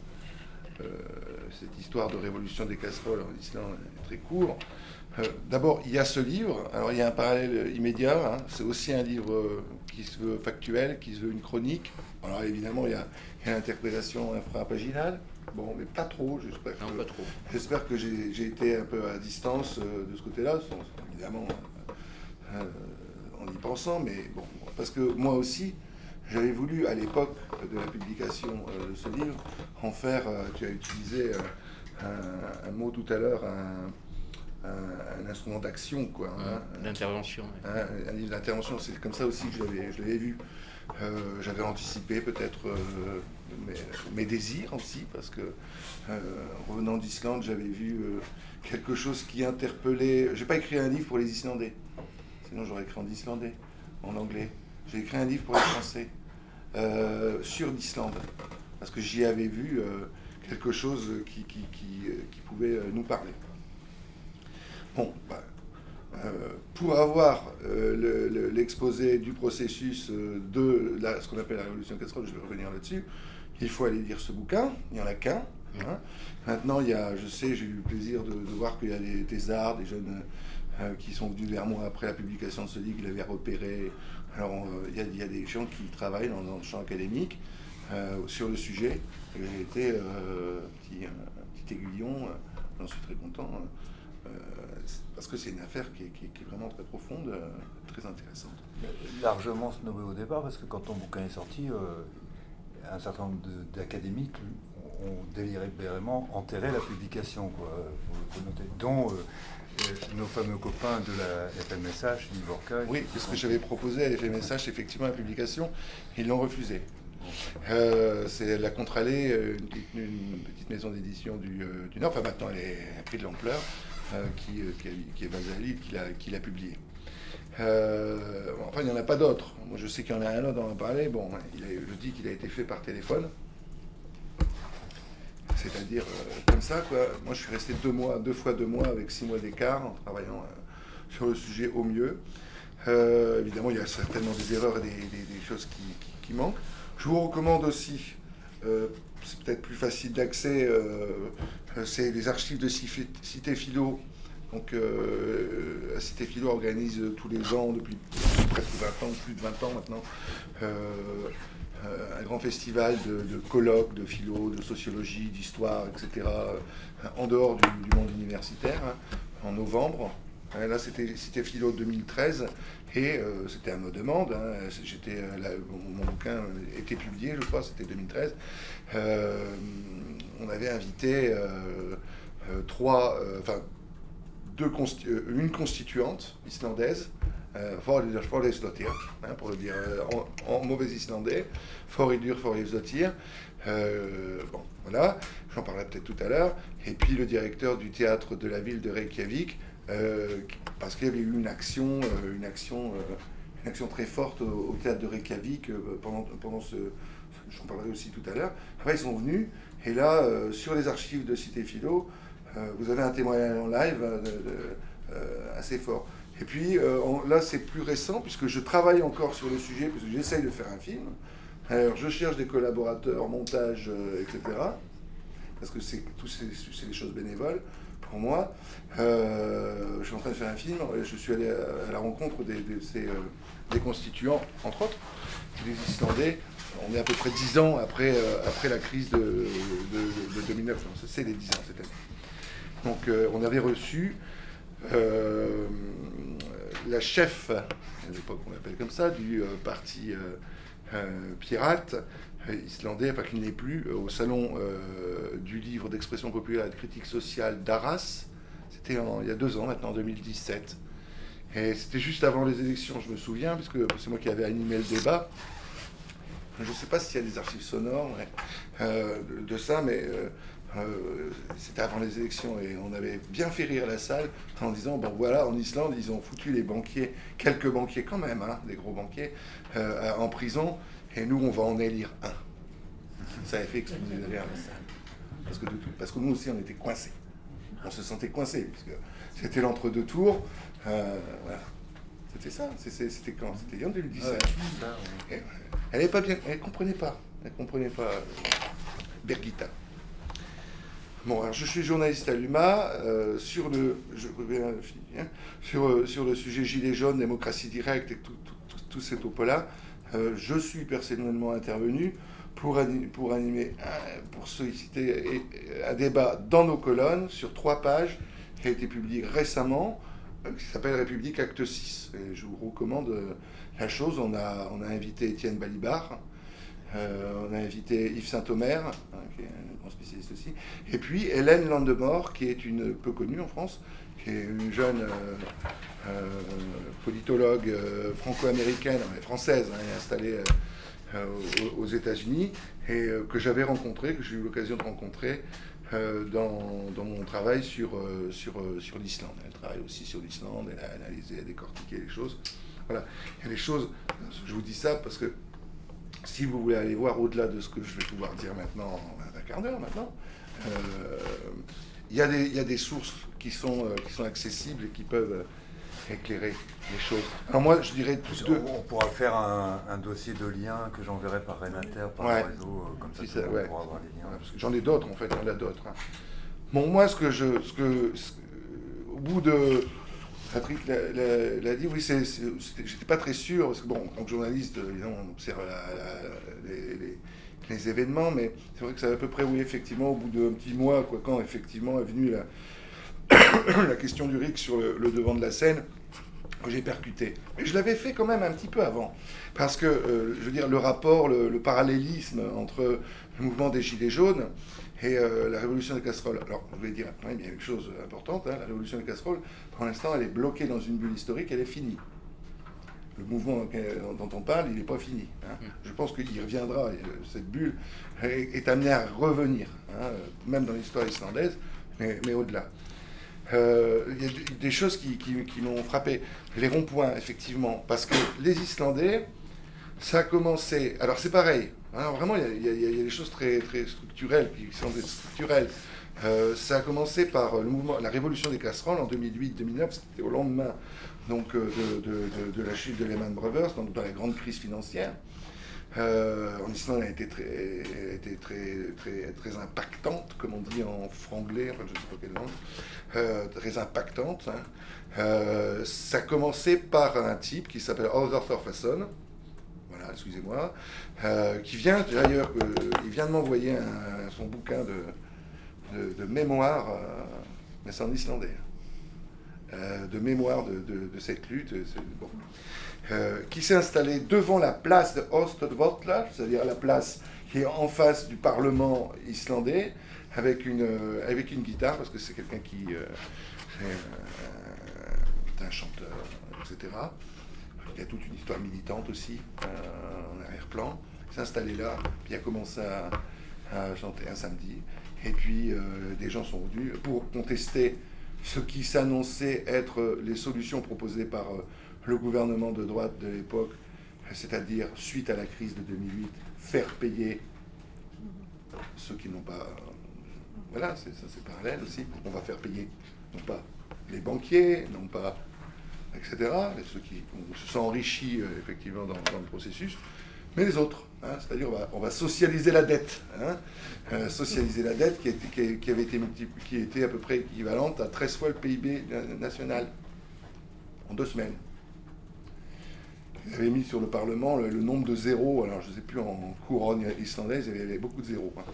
S2: cette histoire de révolution des casseroles en Islande est très court. D'abord, il y a ce livre. Alors, il y a un parallèle immédiat. Hein. C'est aussi un livre qui se veut factuel, qui se veut une chronique. Alors, évidemment, il y a l'interprétation infrapaginale. Bon, mais pas trop. J'espère que j'ai été un peu à distance de ce côté-là, évidemment, en y pensant. Mais bon, parce que moi aussi, j'avais voulu, à l'époque de la publication de ce livre, en faire, tu as utilisé un mot tout à l'heure, un instrument d'action, quoi. Hein,
S1: d'intervention.
S2: Un livre d'intervention, c'est comme ça aussi que je l'avais vu. J'avais anticipé peut-être mes désirs aussi, parce que revenant d'Islande, j'avais vu quelque chose qui interpellait. J'ai pas écrit un livre pour les Islandais, sinon j'aurais écrit en islandais, en anglais. J'ai écrit un livre pour les Français sur l'Islande, parce que j'y avais vu quelque chose qui pouvait nous parler. Bon, pour avoir l'exposé du processus de ce qu'on appelle la révolution casserole, je vais revenir là-dessus, il faut aller lire ce bouquin, il n'y en a qu'un. Hein. Maintenant, j'ai eu le plaisir de voir qu'il y a des thésards, des jeunes qui sont venus vers moi après la publication de ce livre, qui l'avaient repéré. Alors, il y a des gens qui travaillent dans le champ académique sur le sujet. J'ai été un petit aiguillon, j'en suis très content. Parce que c'est une affaire qui est vraiment très profonde, très intéressante.
S3: Largement snobé au départ, parce que quand ton bouquin est sorti, un certain nombre d'académiques ont délibérément enterré la publication, quoi, faut noter, dont nos fameux copains de la FMSH, Yves Orca.
S2: Oui, parce que j'avais proposé à la FMSH effectivement la publication, ils l'ont refusé. C'est la Contre-Allée, une petite maison d'édition du Nord, enfin maintenant elle a pris de l'ampleur, qui est basée à Lille, qui l'a publié. Enfin, il n'y en a pas d'autres. Moi, je sais qu'il y en a un autre, on en a parlé. Bon, je dis qu'il a été fait par téléphone. c'est-à-dire comme ça, quoi. Moi, je suis resté 2 fois 2 mois, avec 6 mois d'écart, en travaillant sur le sujet au mieux. Évidemment, il y a certainement des erreurs et des choses qui manquent. Je vous recommande aussi, c'est peut-être plus facile d'accès, c'est les archives de Cité Philo. Donc, la Cité Philo organise tous les ans, depuis presque 20 ans, plus de 20 ans maintenant, un grand festival de colloques, de philo, de sociologie, d'histoire, etc., en dehors du monde universitaire, hein, en novembre. Là, c'était Cité Philo 2013, et c'était à ma demande. Hein, mon bouquin était publié, je crois, c'était 2013. On avait invité une constituante islandaise, Þórdís, hein, pour le dire en mauvais islandais, Þórdís. Bon, voilà, j'en parlerai peut-être tout à l'heure. Et puis le directeur du théâtre de la ville de Reykjavik, parce qu'il y avait eu une action très forte au théâtre de Reykjavik pendant ce... J'en parlerai aussi tout à l'heure. Après, ils sont venus, et là, sur les archives de Cité Philo, vous avez un témoignage en live assez fort. Et puis, là, c'est plus récent, puisque je travaille encore sur le sujet, parce que j'essaye de faire un film. Alors, je cherche des collaborateurs, montage, etc. Parce que c'est des choses bénévoles pour moi. Je suis en train de faire un film, je suis allé à la rencontre des constituants, entre autres, des Islandais. On est à peu près 10 ans après la crise de 2009. C'est les 10 ans cette année. Donc, on avait reçu la chef, à l'époque on l'appelle comme ça, du parti pirate islandais, enfin qui n'est plus, au salon du livre d'expression populaire et de critique sociale d'Arras. C'était il y a 2 ans maintenant, en 2017. Et c'était juste avant les élections, je me souviens, puisque c'est moi qui avais animé le débat. Je ne sais pas s'il y a des archives sonores de ça, mais c'était avant les élections, et on avait bien fait rire la salle en disant, bon voilà, en Islande, ils ont foutu les banquiers, quelques banquiers quand même, hein, des gros banquiers, en prison, et nous, on va en élire un. Ça avait fait exploser de rire la salle. Parce que nous aussi, on était coincés. On se sentait coincés, puisque c'était l'entre-deux tours. Voilà. C'était ça. C'était quand? C'était en 2017. Elle n'est pas bien. Elle comprenait pas. Birgitta. Bon, alors je suis journaliste à l'UMA sur le sujet Gilets jaunes, démocratie directe et tout ces topos-là. Je suis personnellement intervenu pour solliciter un débat dans nos colonnes sur 3 pages qui a été publié récemment, qui s'appelle République Acte 6. Et je vous recommande la chose. On a invité Étienne Balibar, on a invité Yves Saint-Omer, hein, qui est un grand spécialiste aussi, et puis Hélène Landemort, qui est une peu connue en France, qui est une jeune politologue franco-américaine, française, hein, installée aux États-Unis, et que j'avais rencontré, que j'ai eu l'occasion de rencontrer dans mon travail sur l'Islande. Elle travaille aussi sur l'Islande, elle a analysé, elle a décortiqué les choses. Voilà, il y a des choses, je vous dis ça parce que si vous voulez aller voir au-delà de ce que je vais pouvoir dire maintenant, un quart d'heure maintenant, il y a des sources qui sont accessibles et qui peuvent éclairer les choses. Alors moi, je dirais
S3: On pourra faire un dossier de liens que j'enverrai par Renater, par le réseau, comme ça, on pourra avoir les liens.
S2: Ouais, parce que j'en ai d'autres, en fait, il y en a d'autres. Hein. Bon, moi, au bout de... Patrick l'a dit, oui, j'étais pas très sûr, parce que bon, en tant que journaliste, évidemment, on observe les événements, mais c'est vrai que c'est à peu près, oui, effectivement, au bout d'un petit mois, quoi, quand effectivement est venue la question du RIC sur le devant de la scène, que j'ai percuté. Mais je l'avais fait quand même un petit peu avant, parce que, je veux dire, le rapport, le parallélisme entre le mouvement des Gilets jaunes et la révolution des casseroles. Alors, je voulais dire quand même, il y a une chose importante, hein, la révolution des casseroles, pour l'instant, elle est bloquée dans une bulle historique, elle est finie. Le mouvement dont on parle, il n'est pas fini. Hein. Je pense qu'il reviendra, cette bulle est amenée à revenir, hein, même dans l'histoire islandaise, mais au-delà. Il y a des choses qui m'ont frappé. Les ronds-points, effectivement, parce que les Islandais, ça a commencé... Alors c'est pareil, Alors vraiment, il y a des choses très, très structurelles, qui sont des structurelles. Ça a commencé par le mouvement, la révolution des casseroles en 2008-2009, c'était au lendemain donc, de la chute de Lehman Brothers, donc dans la grande crise financière. En Islande, elle a été très impactante, comme on dit en franglais, enfin je ne sais pas quelle langue, très impactante. Hein. Ça a commencé par un type qui s'appelle Ólafur Þórðarson, voilà, excusez-moi, qui vient d'ailleurs, il vient de m'envoyer son bouquin de mémoire, mais c'est en islandais, de mémoire de cette lutte, bon, qui s'est installé devant la place de Östervötlar, c'est-à-dire la place qui est en face du Parlement islandais, avec une guitare, parce que c'est quelqu'un qui est un chanteur, etc. Il y a toute une histoire militante aussi, en arrière-plan. Il s'est installé là, puis il a commencé à chanter un samedi. Et puis des gens sont venus pour contester ce qui s'annonçait être les solutions proposées par le gouvernement de droite de l'époque, c'est-à-dire, suite à la crise de 2008, faire payer ceux qui n'ont pas... Voilà, ça c'est parallèle aussi. On va faire payer, non pas les banquiers, non pas... etc., ceux qui se sont enrichis effectivement dans le processus, mais les autres. Hein, c'est-à-dire on va socialiser la dette. Hein, socialiser la dette qui avait été qui était à peu près équivalente à 13 fois le PIB national en 2 semaines. Ils avaient mis sur le Parlement le nombre de zéros, alors je ne sais plus en couronne islandaise, il y avait beaucoup de zéros. Hein.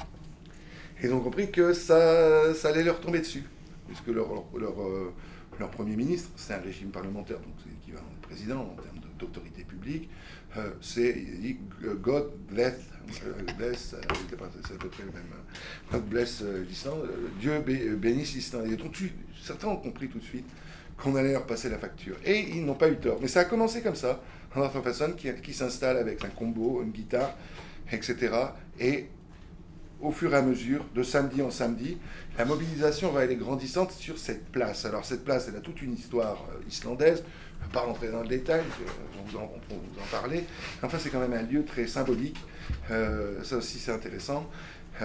S2: Et ils ont compris que ça allait leur tomber dessus, puisque leur Premier ministre, c'est un régime parlementaire, donc c'est l'équivalent du président en termes d'autorité publique, il dit God bless, c'est à peu près le même, God bless l'Islande, Dieu bénisse l'Islande. Et donc certains ont compris tout de suite qu'on allait leur passer la facture. Et ils n'ont pas eu tort. Mais ça a commencé comme ça, Ólafur Þórðarson qui s'installe avec un combo, une guitare, etc. Et au fur et à mesure, de samedi en samedi, la mobilisation va aller grandissante sur cette place. Alors cette place, elle a toute une histoire islandaise. Je ne vais pas rentrer dans le détail, on va vous en parler. Enfin, c'est quand même un lieu très symbolique. Ça aussi, c'est intéressant. Il y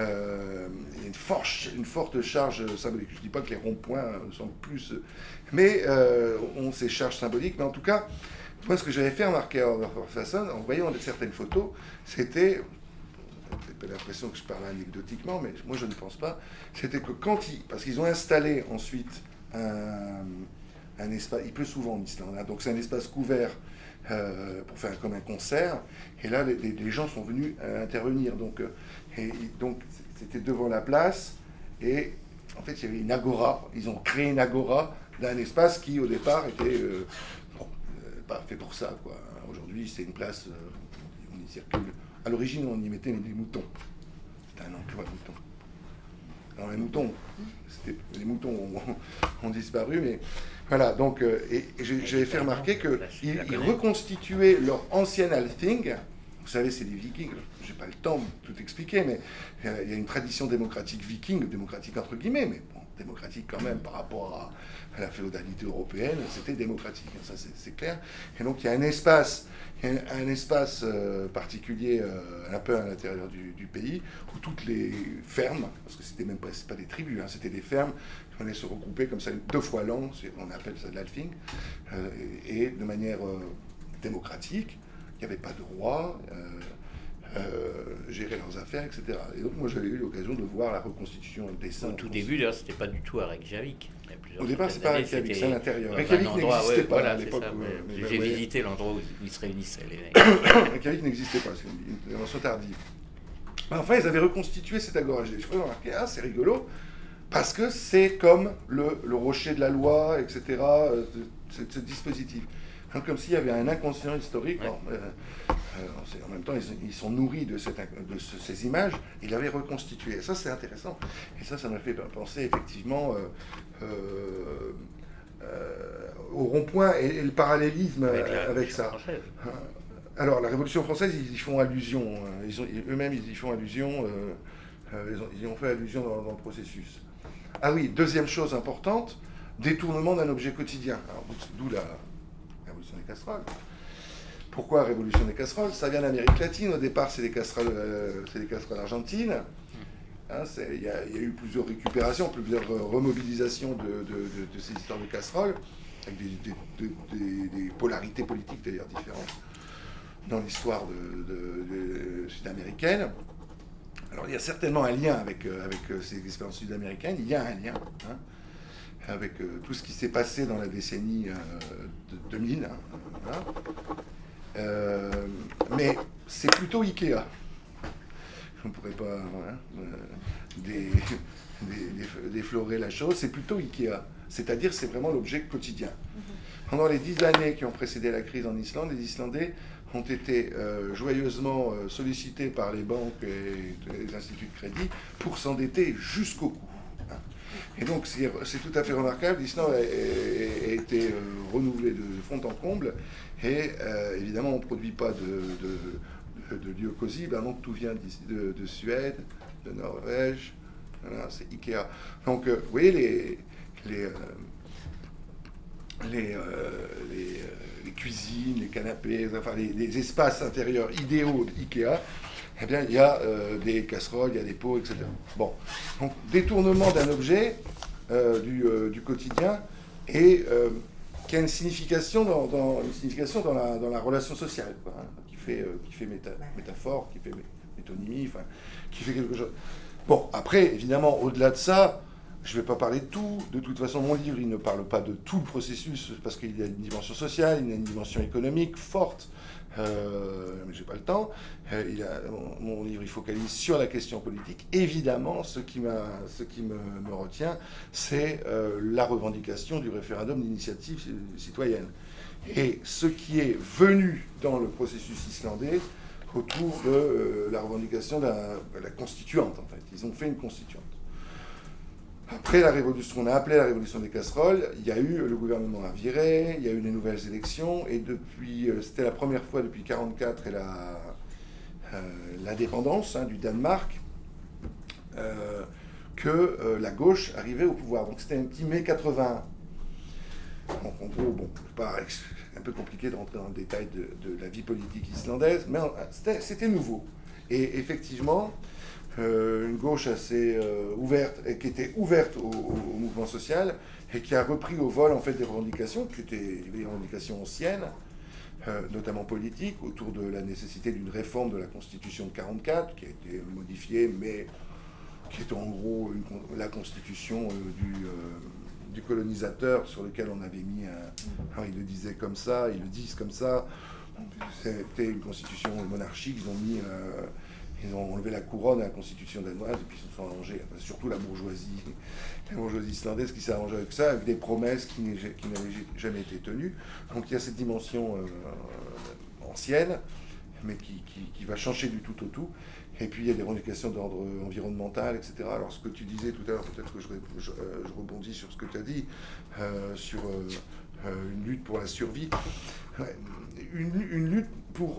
S2: a une forte charge symbolique. Je ne dis pas que les ronds-points sont plus... Mais ont ces charges symboliques. Mais en tout cas, moi, ce que j'avais fait remarquer à Ólafur Þórðarson, en voyant certaines photos, c'était... J'ai l'impression que je parle anecdotiquement, mais moi je ne pense pas. C'était que parce qu'ils ont installé ensuite un espace, il pleut souvent en Islande, hein, donc c'est un espace couvert pour faire comme un concert, et là les gens sont venus intervenir, donc c'était devant la place, et en fait il y avait une agora, ils ont créé une agora d'un espace qui au départ était pas fait pour ça, quoi. Aujourd'hui c'est une place, on y circule. À l'origine, on y mettait des moutons. C'était un emploi de moutons. Alors les moutons ont disparu, mais voilà. Donc, et j'avais fait remarquer qu'ils reconstituaient leur ancienne Althing. Vous savez, c'est des Vikings. Je n'ai pas le temps de tout expliquer, mais il y a une tradition démocratique viking, démocratique entre guillemets, mais bon, démocratique quand même par rapport à la féodalité européenne. C'était démocratique, ça c'est clair. Et donc, il y a un espace particulier un peu à l'intérieur du pays où toutes les fermes, parce que c'était même pas des tribus, hein, c'était des fermes qui venaient se regrouper comme ça 2 fois l'an, on appelle ça de l'Althing, et de manière démocratique. Il n'y avait pas de roi, gérer leurs affaires, etc. Et donc moi j'avais eu l'occasion de voir la reconstitution des dessin.
S1: Au tout début, d'ailleurs, c'était pas du tout à Reykjavik.
S2: Au départ, c'est pas Reykjavik, c'est à l'intérieur. Reykjavik n'existait pas à l'époque.
S1: J'ai visité l'endroit où ils se réunissaient, les mecs.
S2: Reykjavik n'existait pas, c'est une invention tardive. Enfin, ils avaient reconstitué cette agora. Je me remarqué, c'est rigolo, parce que c'est comme le rocher de la loi, etc., ce dispositif. Hein, comme s'il y avait un inconscient historique. Ouais. En même temps, ils sont nourris de ces images. Il avait reconstitué. Ça, c'est intéressant. Et ça m'a fait penser effectivement au rond-point et le parallélisme avec ça. Française. Alors, la Révolution française, ils y font allusion. Eux-mêmes, ils y font allusion. Ils y ont fait allusion dans le processus. Ah oui, deuxième chose importante, détournement d'un objet quotidien. Alors, d'où la Révolution des casseroles. Pourquoi révolution des casseroles? Ça vient d'Amérique latine. Au départ, c'est des casseroles argentines. Hein, il y a eu plusieurs récupérations, plusieurs remobilisations de ces histoires de casseroles, avec des polarités politiques d'ailleurs différentes dans l'histoire sud-américaine. Alors il y a certainement un lien avec ces expériences sud-américaines, il y a un lien, hein, avec tout ce qui s'est passé dans la décennie 2000. Hein, voilà. Mais c'est plutôt Ikea. Je ne pourrais pas déflorer la chose, c'est plutôt Ikea. C'est-à-dire c'est vraiment l'objet quotidien. Pendant les 10 années qui ont précédé la crise en Islande, les Islandais ont été joyeusement sollicités par les banques et les instituts de crédit pour s'endetter jusqu'au cou. Et donc c'est tout à fait remarquable. L'Islande a été renouvelée de fond en comble. Et évidemment, on ne produit pas de lieux cosy. Donc tout vient de Suède, de Norvège. Voilà, c'est Ikea. Donc vous voyez les cuisines, les canapés, enfin les espaces intérieurs idéaux d'IKEA, eh bien il y a des casseroles, il y a des pots, etc. Bon, donc détournement d'un objet du quotidien et qui a une signification dans la relation sociale, quoi, hein, qui fait métaphore, qui fait métonymie, enfin, qui fait quelque chose. Bon, après, évidemment, au-delà de ça, je ne vais pas parler de tout. De toute façon, mon livre, il ne parle pas de tout le processus, parce qu'il y a une dimension sociale, il y a une dimension économique forte, mais je n'ai pas le temps. Mon livre, il focalise sur la question politique. Évidemment, ce qui me retient, c'est la revendication du référendum d'initiative citoyenne. Et ce qui est venu dans le processus islandais autour de la revendication de la constituante, en fait. Ils ont fait une constituante. Après la révolution, on a appelé la révolution des casseroles, il y a eu le gouvernement a viré, il y a eu les nouvelles élections, et depuis, c'était la première fois depuis 1944 et l'indépendance, hein, du Danemark, que la gauche arrivait au pouvoir. Donc c'était un petit mai 81. Donc en gros, bon, c'est un peu compliqué de rentrer dans le détail de la vie politique islandaise, mais c'était nouveau. Et effectivement, une gauche assez ouverte, et qui était ouverte au mouvement social, et qui a repris au vol en fait des revendications, qui étaient des revendications anciennes, notamment politiques, autour de la nécessité d'une réforme de la Constitution de 1944, qui a été modifiée, mais qui est en gros la Constitution du colonisateur, sur lequel on avait mis ils le disaient comme ça, ils le disent comme ça. C'était une constitution monarchique, ils ont enlevé la couronne à la constitution danoise et puis ils se sont arrangés, enfin, surtout la bourgeoisie islandaise qui s'est arrangée avec ça, avec des promesses qui n'avaient jamais été tenues. Donc il y a cette dimension ancienne, mais qui va changer du tout au tout. Et puis il y a des revendications d'ordre environnemental, etc. Alors ce que tu disais tout à l'heure, peut-être que je rebondis sur ce que tu as dit, sur une lutte pour la survie. Une lutte pour...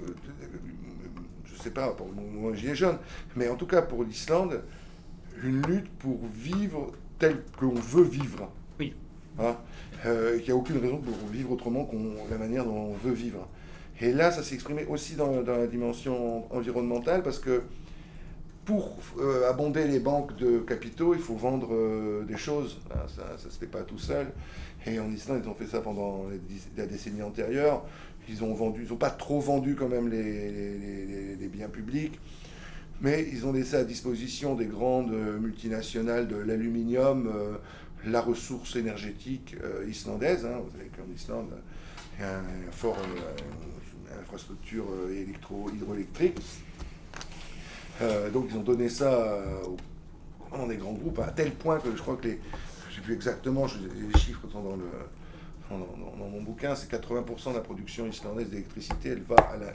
S2: je ne sais pas, pour mon gilet jaune, mais en tout cas pour l'Islande, une lutte pour vivre tel qu'on veut vivre.
S1: Oui.
S2: Hein, qu'il n'y a aucune raison pour vivre autrement que la manière dont on veut vivre. Et là, ça s'est exprimé aussi dans la dimension environnementale, parce que pour abonder les banques de capitaux, il faut vendre des choses. Ça ne se fait pas tout seul. Et en Islande, ils ont fait ça pendant la décennie antérieure. Ils n'ont pas trop vendu quand même les biens publics, mais ils ont laissé à disposition des grandes multinationales de l'aluminium la ressource énergétique islandaise. Hein. Vous savez qu'en Islande, il y a une forte infrastructure hydroélectrique. Donc ils ont donné ça dans des grands groupes, à tel point que je crois que je ne sais plus exactement, les chiffres sont dans mon bouquin, c'est 80% de la production islandaise d'électricité, elle va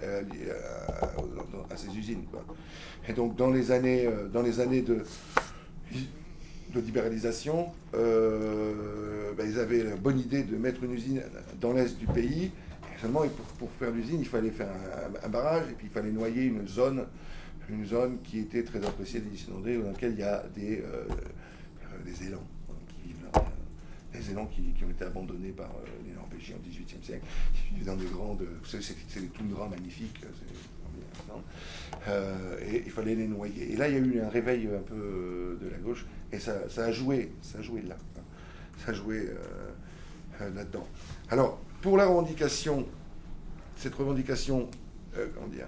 S2: à ces usines, quoi. Et donc dans les années de libéralisation, ils avaient la bonne idée de mettre une usine dans l'est du pays. Et seulement pour faire l'usine, il fallait faire un barrage, et puis il fallait noyer une zone qui était très appréciée des Islandais, dans laquelle il y a des élans qui vivent là. Des des élans qui ont été abandonnés par les Norvégiens au XVIIIe siècle, qui vivaient dans des grandes... Vous savez, c'est des toundras magnifiques. Et il fallait les noyer. Et là, il y a eu un réveil un peu de la gauche, et ça a joué là. Ça a joué là-dedans. Alors, pour la revendication, cette revendication, comment dire,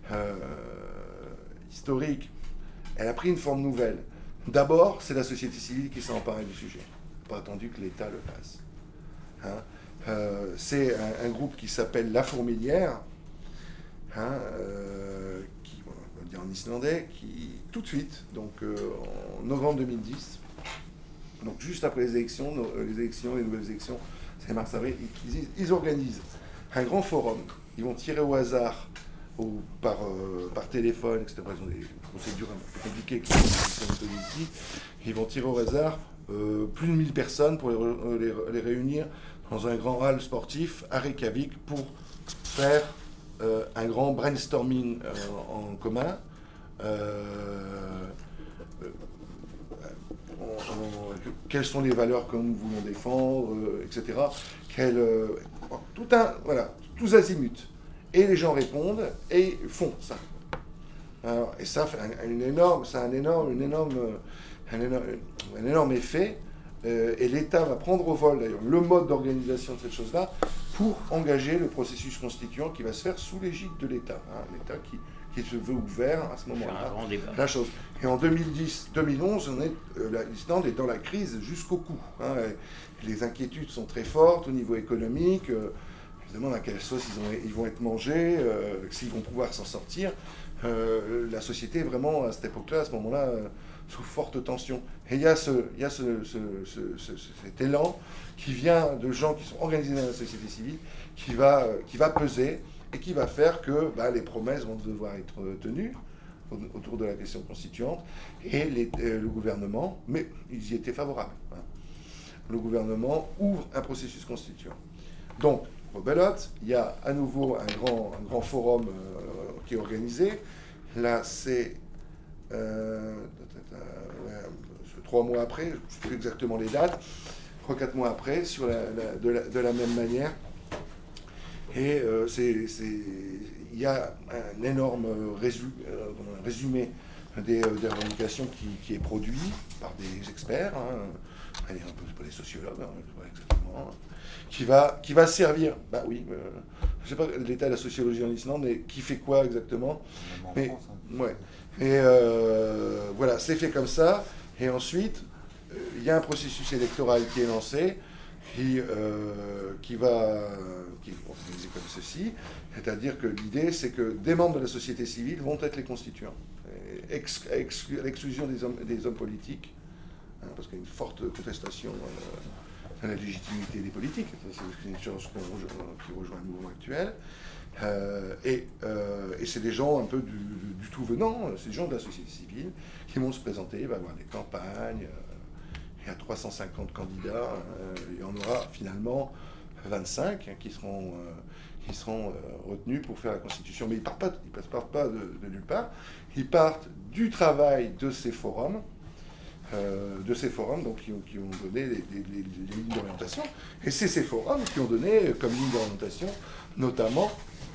S2: historique, elle a pris une forme nouvelle. D'abord, c'est la société civile qui s'est emparée du sujet. Pas attendu que l'État le fasse. Hein, c'est un groupe qui s'appelle La Fourmilière, hein, qui, on va dire en islandais, qui tout de suite, donc en novembre 2010, donc juste après les élections, les nouvelles élections, c'est mars-avril, ils organisent un grand forum. Ils vont tirer au hasard par téléphone, etc. Ils ont des procédures un peu compliquées qui sont ici. Ils vont tirer au hasard plus de 1000 personnes pour les réunir dans un grand hall sportif à Reykjavik pour faire un grand brainstorming en commun. Quelles sont les valeurs que nous voulons défendre, etc. Voilà, tous azimuts. Et les gens répondent et font ça. Alors, et ça fait un énorme effet. Et l'État va prendre au vol, d'ailleurs, le mode d'organisation de cette chose-là pour engager le processus constituant qui va se faire sous l'égide de l'État. Hein, l'État qui se veut ouvert à ce moment-là. La chose. Et en 2010-2011, l'Islande est dans la crise jusqu'au cou. Hein, les inquiétudes sont très fortes au niveau économique. Je me demande à quelle sauce ils vont être mangés, s'ils vont pouvoir s'en sortir. La société est vraiment, à cette époque-là, à ce moment-là, sous forte tension. Et il y a cet élan qui vient de gens qui sont organisés dans la société civile, qui va peser et qui va faire que les promesses vont devoir être tenues autour de la question constituante. Et le gouvernement, mais ils y étaient favorables, hein. Le gouvernement ouvre un processus constituant. Donc, rebelote, il y a à nouveau un grand forum qui est organisé. Là, c'est 3 mois après, je ne sais plus exactement les dates, 3-4 mois après, de la même manière. Et il y a un énorme résumé des revendications qui est produit par des experts, hein, un peu des sociologues, hein, exactement, qui va servir, je ne sais pas l'état de la sociologie en Islande, mais qui fait quoi exactement. Mais, France, hein. Ouais. Et voilà, c'est fait comme ça. Et ensuite, il y a un processus électoral qui est lancé, qui va organisé comme ceci, c'est-à-dire que l'idée, c'est que des membres de la société civile vont être les constituants, à l'exclusion des hommes politiques, hein, parce qu'il y a une forte contestation à la légitimité des politiques. C'est une chose qui rejoint le mouvement actuel. Et c'est des gens un peu du tout venant, c'est des gens de la société civile qui vont se présenter, il va y avoir des campagnes, il y a 350 candidats, il y en aura finalement 25 qui seront retenus pour faire la Constitution. Mais ils ne partent pas de nulle part, ils partent du travail de ces forums, donc, qui ont donné les lignes d'orientation. Et c'est ces forums qui ont donné comme ligne d'orientation, notamment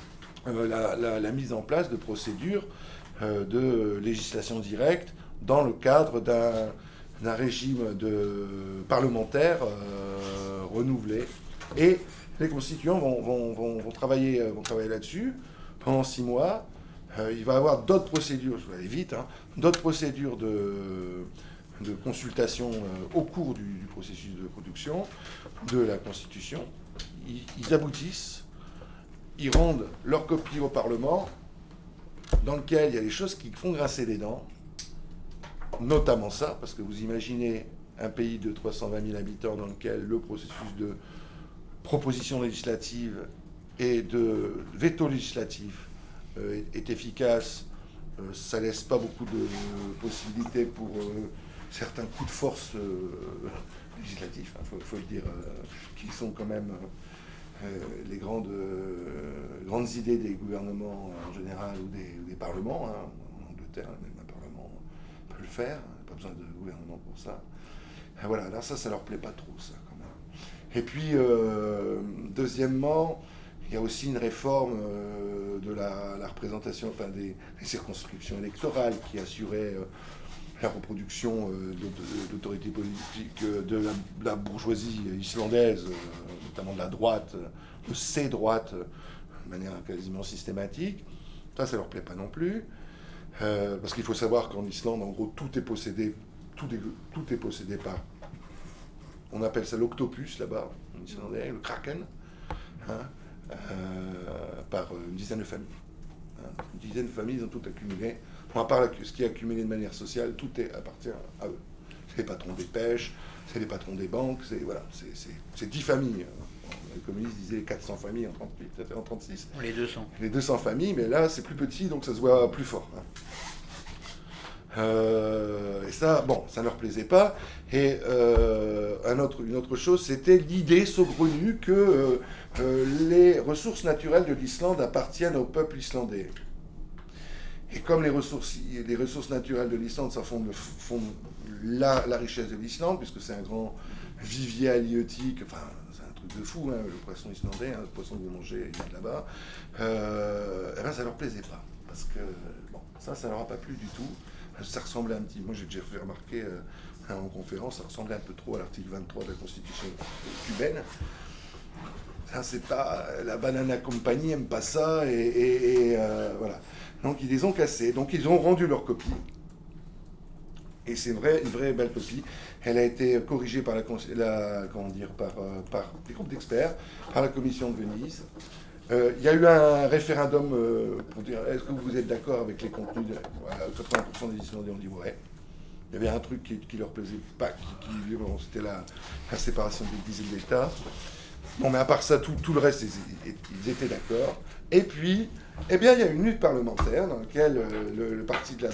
S2: la mise en place de procédures de législation directe dans le cadre d'un régime parlementaire renouvelé. Et les constituants vont travailler là-dessus pendant 6 mois. Il va y avoir d'autres procédures, je vais aller vite, hein, d'autres procédures de consultation au cours du processus de production de la Constitution. Ils aboutissent, ils rendent leur copie au Parlement, dans lequel il y a des choses qui font grincer les dents, notamment ça, parce que vous imaginez un pays de 320 000 habitants dans lequel le processus de proposition législative et de veto législatif est efficace. Ça laisse pas beaucoup de possibilités pour certains coups de force législatifs, il faut le dire, qui sont quand même les grandes idées des gouvernements en général ou des parlements. Hein. En Angleterre, même un parlement peut le faire, pas besoin de gouvernement pour ça. Et voilà, là ça leur plaît pas trop, ça, quand même. Et puis, deuxièmement, il y a aussi une réforme de la représentation, enfin des circonscriptions électorales qui assurait la reproduction d'autorités politiques de la bourgeoisie islandaise, notamment de la droite, de ces droites, de manière quasiment systématique. Ça leur plaît pas non plus. Parce qu'il faut savoir qu'en Islande, en gros, tout est possédé par, on appelle ça l'octopus là-bas, en islandais, le kraken, hein, par une dizaine de familles. Hein. Une dizaine de familles, ils ont tout accumulé. Bon, à part ce qui est accumulé de manière sociale, tout appartient à eux. C'est les patrons des pêches, c'est les patrons des banques, c'est 10 familles. Les communistes disaient 400 familles en 38, ça fait en 36.
S1: Les 200.
S2: Les 200 familles, mais là, c'est plus petit, donc ça se voit plus fort. Hein. Et ça, bon, ça ne leur plaisait pas. Et une autre chose, c'était l'idée saugrenue que les ressources naturelles de l'Islande appartiennent au peuple islandais. Et comme les ressources naturelles de l'Islande, ça font la richesse de l'Islande, puisque c'est un grand vivier halieutique, enfin, c'est un truc de fou, hein, le poisson islandais, hein, le poisson que vous mangez, il vient de là-bas, et ben, ça leur plaisait pas. Parce que, bon, ça leur a pas plu du tout. Ça ressemblait un petit... Moi, j'ai déjà fait remarquer en conférence, ça ressemblait un peu trop à l'article 23 de la Constitution cubaine. Ça, c'est pas... La Banana Company aime pas ça, et voilà. Donc, ils les ont cassés. Donc, ils ont rendu leur copie. Et c'est une vraie belle copie. Elle a été corrigée par par des groupes d'experts, par la Commission de Venise. Il y a eu un référendum pour dire est-ce que vous êtes d'accord avec les contenus. Voilà, 80% des Islandais ont dit ouais. Il y avait un truc qui leur plaisait pas, c'était la séparation de l'Église et de l'État. Bon, mais à part ça, tout le reste, ils étaient d'accord. Et puis, eh bien, il y a une lutte parlementaire dans laquelle le parti de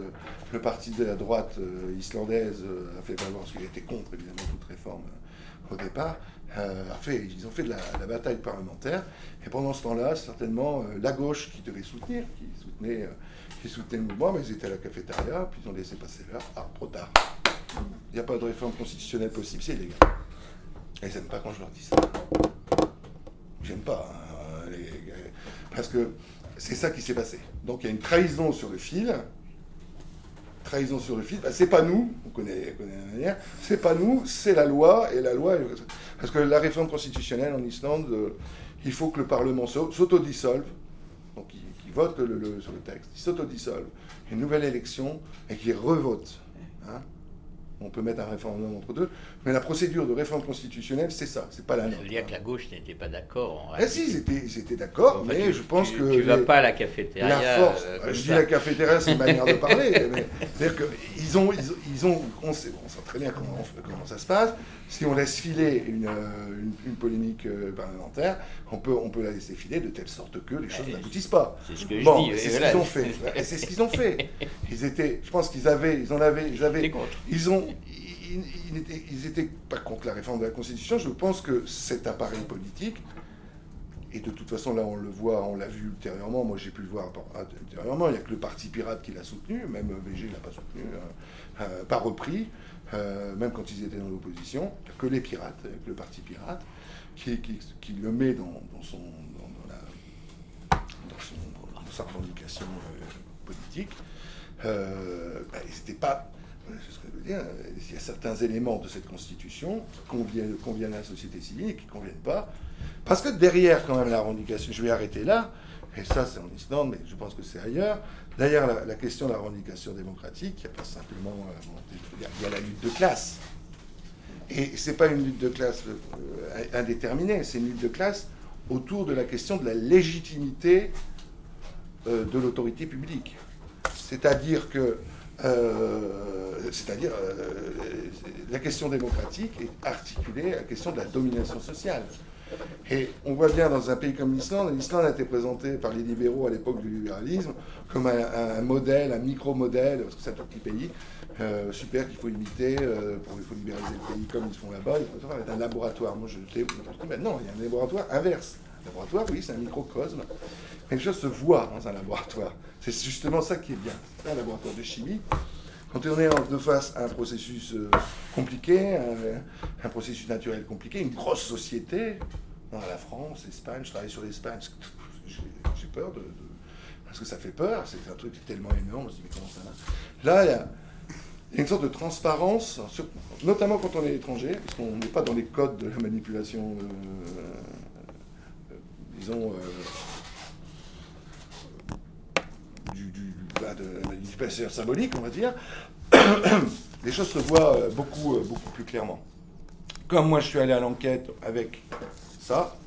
S2: la droite islandaise a fait valoir, parce qu'il était contre, évidemment, toute réforme au départ, ils ont fait de la bataille parlementaire. Et pendant ce temps-là, certainement, la gauche qui devait soutenir, qui soutenait le mouvement, mais ils étaient à la cafétéria, puis ils ont laissé passer l'heure. Ah, trop tard. Il n'y a pas de réforme constitutionnelle possible, c'est illégal. Et ils n'aiment pas quand je leur dis ça. J'aime pas. Hein, parce que c'est ça qui s'est passé. Donc il y a une trahison sur le fil. Trahison sur le fil. Ben, c'est pas nous, on connaît la manière. C'est pas nous, c'est la loi. Et la loi. Parce que la réforme constitutionnelle en Islande, il faut que le Parlement s'autodissolve. Donc il vote sur le texte. Il s'autodissolve. Une nouvelle élection et qu'il revote. Hein. On peut mettre un référendum entre deux, mais la procédure de réforme constitutionnelle, c'est ça, c'est pas la nôtre.
S1: Ça veut dire que la gauche n'était pas d'accord.
S2: Si, ils étaient d'accord, enfin, mais je pense que...
S1: Tu vas pas à la cafétéria...
S2: La force, je dis la cafétéria, c'est une manière de parler, c'est-à-dire qu'ils on sait très bien comment ça se passe. Si on laisse filer une polémique parlementaire, on peut la laisser filer de telle sorte que les choses n'aboutissent pas.
S1: C'est ce que je dis.
S2: C'est ce qu'ils ont fait. C'est ce qu'ils ont fait. Je pense qu'ils étaient pas contre la réforme de la Constitution. Je pense que cet appareil politique, et de toute façon là on le voit, on l'a vu ultérieurement, moi j'ai pu le voir ultérieurement, il n'y a que le Parti Pirate qui l'a soutenu, même VG ne l'a pas soutenu, pas repris, même quand ils étaient dans l'opposition, il n'y a que les pirates, avec le Parti Pirate, qui le met dans sa revendication politique. Ils n'étaient pas... C'est ce que je veux dire. Il y a certains éléments de cette constitution qui conviennent à la société civile et qui ne conviennent pas. Parce que derrière, quand même, la revendication, je vais arrêter là, et ça c'est en Islande, mais je pense que c'est ailleurs, derrière la question de la revendication démocratique, il n'y a pas simplement... il y a la lutte de classe. Et ce n'est pas une lutte de classe indéterminée, c'est une lutte de classe autour de la question de la légitimité de l'autorité publique. C'est-à-dire que la question démocratique est articulée à la question de la domination sociale. Et on voit bien dans un pays comme l'Islande, l'Islande a été présentée par les libéraux à l'époque du libéralisme comme un modèle, un micro-modèle, parce que c'est un tout petit pays, super qu'il faut imiter, il faut libéraliser le pays comme ils font là-bas, il faut être un laboratoire. Moi je dis, mais non, il y a un laboratoire inverse. Un laboratoire, oui, c'est un microcosme, mais les choses se voient dans un laboratoire. C'est justement ça qui est bien. C'est un laboratoire de chimie. quand on est de face à un processus compliqué, un processus naturel compliqué, une grosse société, la France, l'Espagne, je travaille sur l'Espagne, j'ai peur parce que ça fait peur, c'est un truc tellement énorme, on se dit mais comment ça va. Là, il y a une sorte de transparence, notamment quand on est étranger, parce qu'on n'est pas dans les codes de la manipulation, disons, de la manipulation symbolique, on va dire. Les choses se voient beaucoup plus clairement. Comme moi je suis allé à l'enquête avec ça,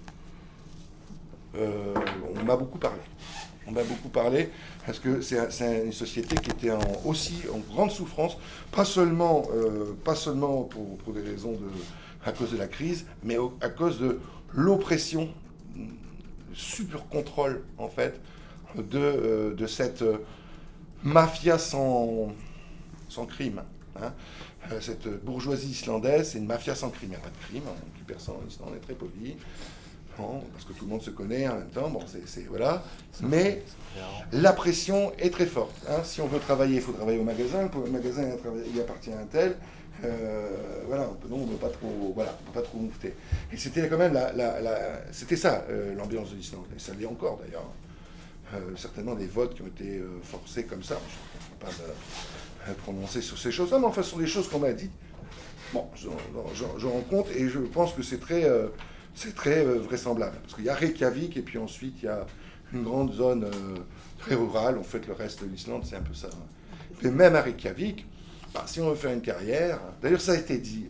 S2: on m'a beaucoup parlé. On m'a beaucoup parlé parce que c'est une société qui était aussi en grande souffrance, pas seulement pour des raisons à cause de la crise, mais à cause de l'oppression, super contrôle en fait, de cette mafia sans crime. Hein. Cette bourgeoisie islandaise, c'est une mafia sans crime. Il n'y a pas de crime, plus personne en Islande est très poli. Bon, parce que tout le monde se connaît en même temps, bon, voilà. Mais la pression est très forte. Hein. Si on veut travailler, il faut travailler au magasin. Le magasin, il appartient à un tel. Voilà, on ne peut pas trop moufter. Et c'était quand même c'était ça l'ambiance de l'Islande. Et ça l'est encore d'ailleurs. Certainement des votes qui ont été forcés comme ça. Je ne peux pas prononcer sur ces choses-là, mais enfin, ce sont des choses qu'on m'a dit. Bon, je rends compte et je pense que c'est très vraisemblable. Parce qu'il y a Reykjavik et puis ensuite il y a une grande zone très rurale. En fait, le reste de l'Islande, c'est un peu ça. Mais même à Reykjavik, si on veut faire une carrière, d'ailleurs ça a été dit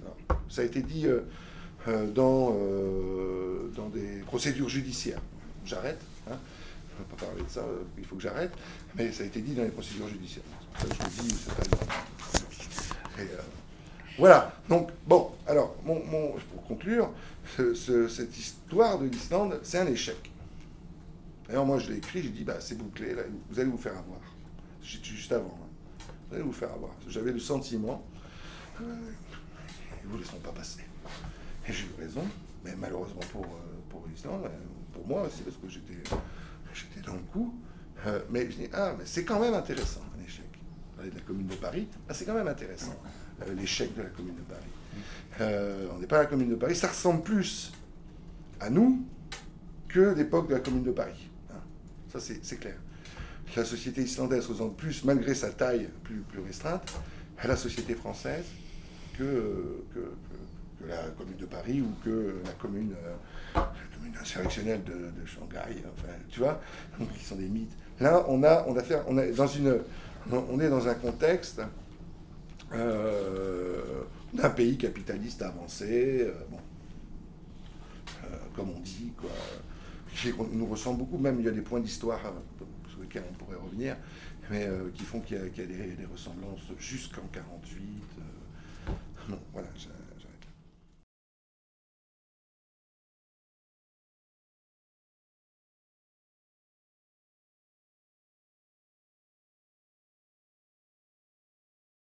S2: dans des procédures judiciaires. J'arrête. Hein. Je ne vais pas parler de ça, il faut que j'arrête, mais ça a été dit dans les procédures judiciaires. C'est pour ça que je le dis, c'est pas voilà, donc, bon, alors, pour conclure, cette histoire de l'Islande, c'est un échec. D'ailleurs, moi, je l'ai écrit, j'ai dit, c'est bouclé, là, vous allez vous faire avoir. Juste avant, hein. Vous allez vous faire avoir. J'avais le sentiment, ils ne vous laisseront pas passer. Et j'ai eu raison, mais malheureusement pour l'Islande, pour moi aussi, parce que j'étais dans le coup, mais je dis, mais c'est quand même intéressant, un échec. Vous parlez de la Commune de Paris, c'est quand même intéressant, l'échec de la Commune de Paris. On n'est pas à la Commune de Paris, ça ressemble plus à nous que l'époque de la Commune de Paris. Hein. Ça, c'est clair. La société islandaise ressemble plus, malgré sa taille plus restreinte, à la société française que la Commune de Paris ou que la commune insurrectionnelle de Shanghai, enfin, tu vois, donc qui sont des mythes. Là, on est dans un contexte d'un pays capitaliste avancé, comme on dit, quoi, qui nous ressemble beaucoup. Même il y a des points d'histoire sur lesquels on pourrait revenir, mais qui font qu'il y a des ressemblances jusqu'en 48. Non, voilà.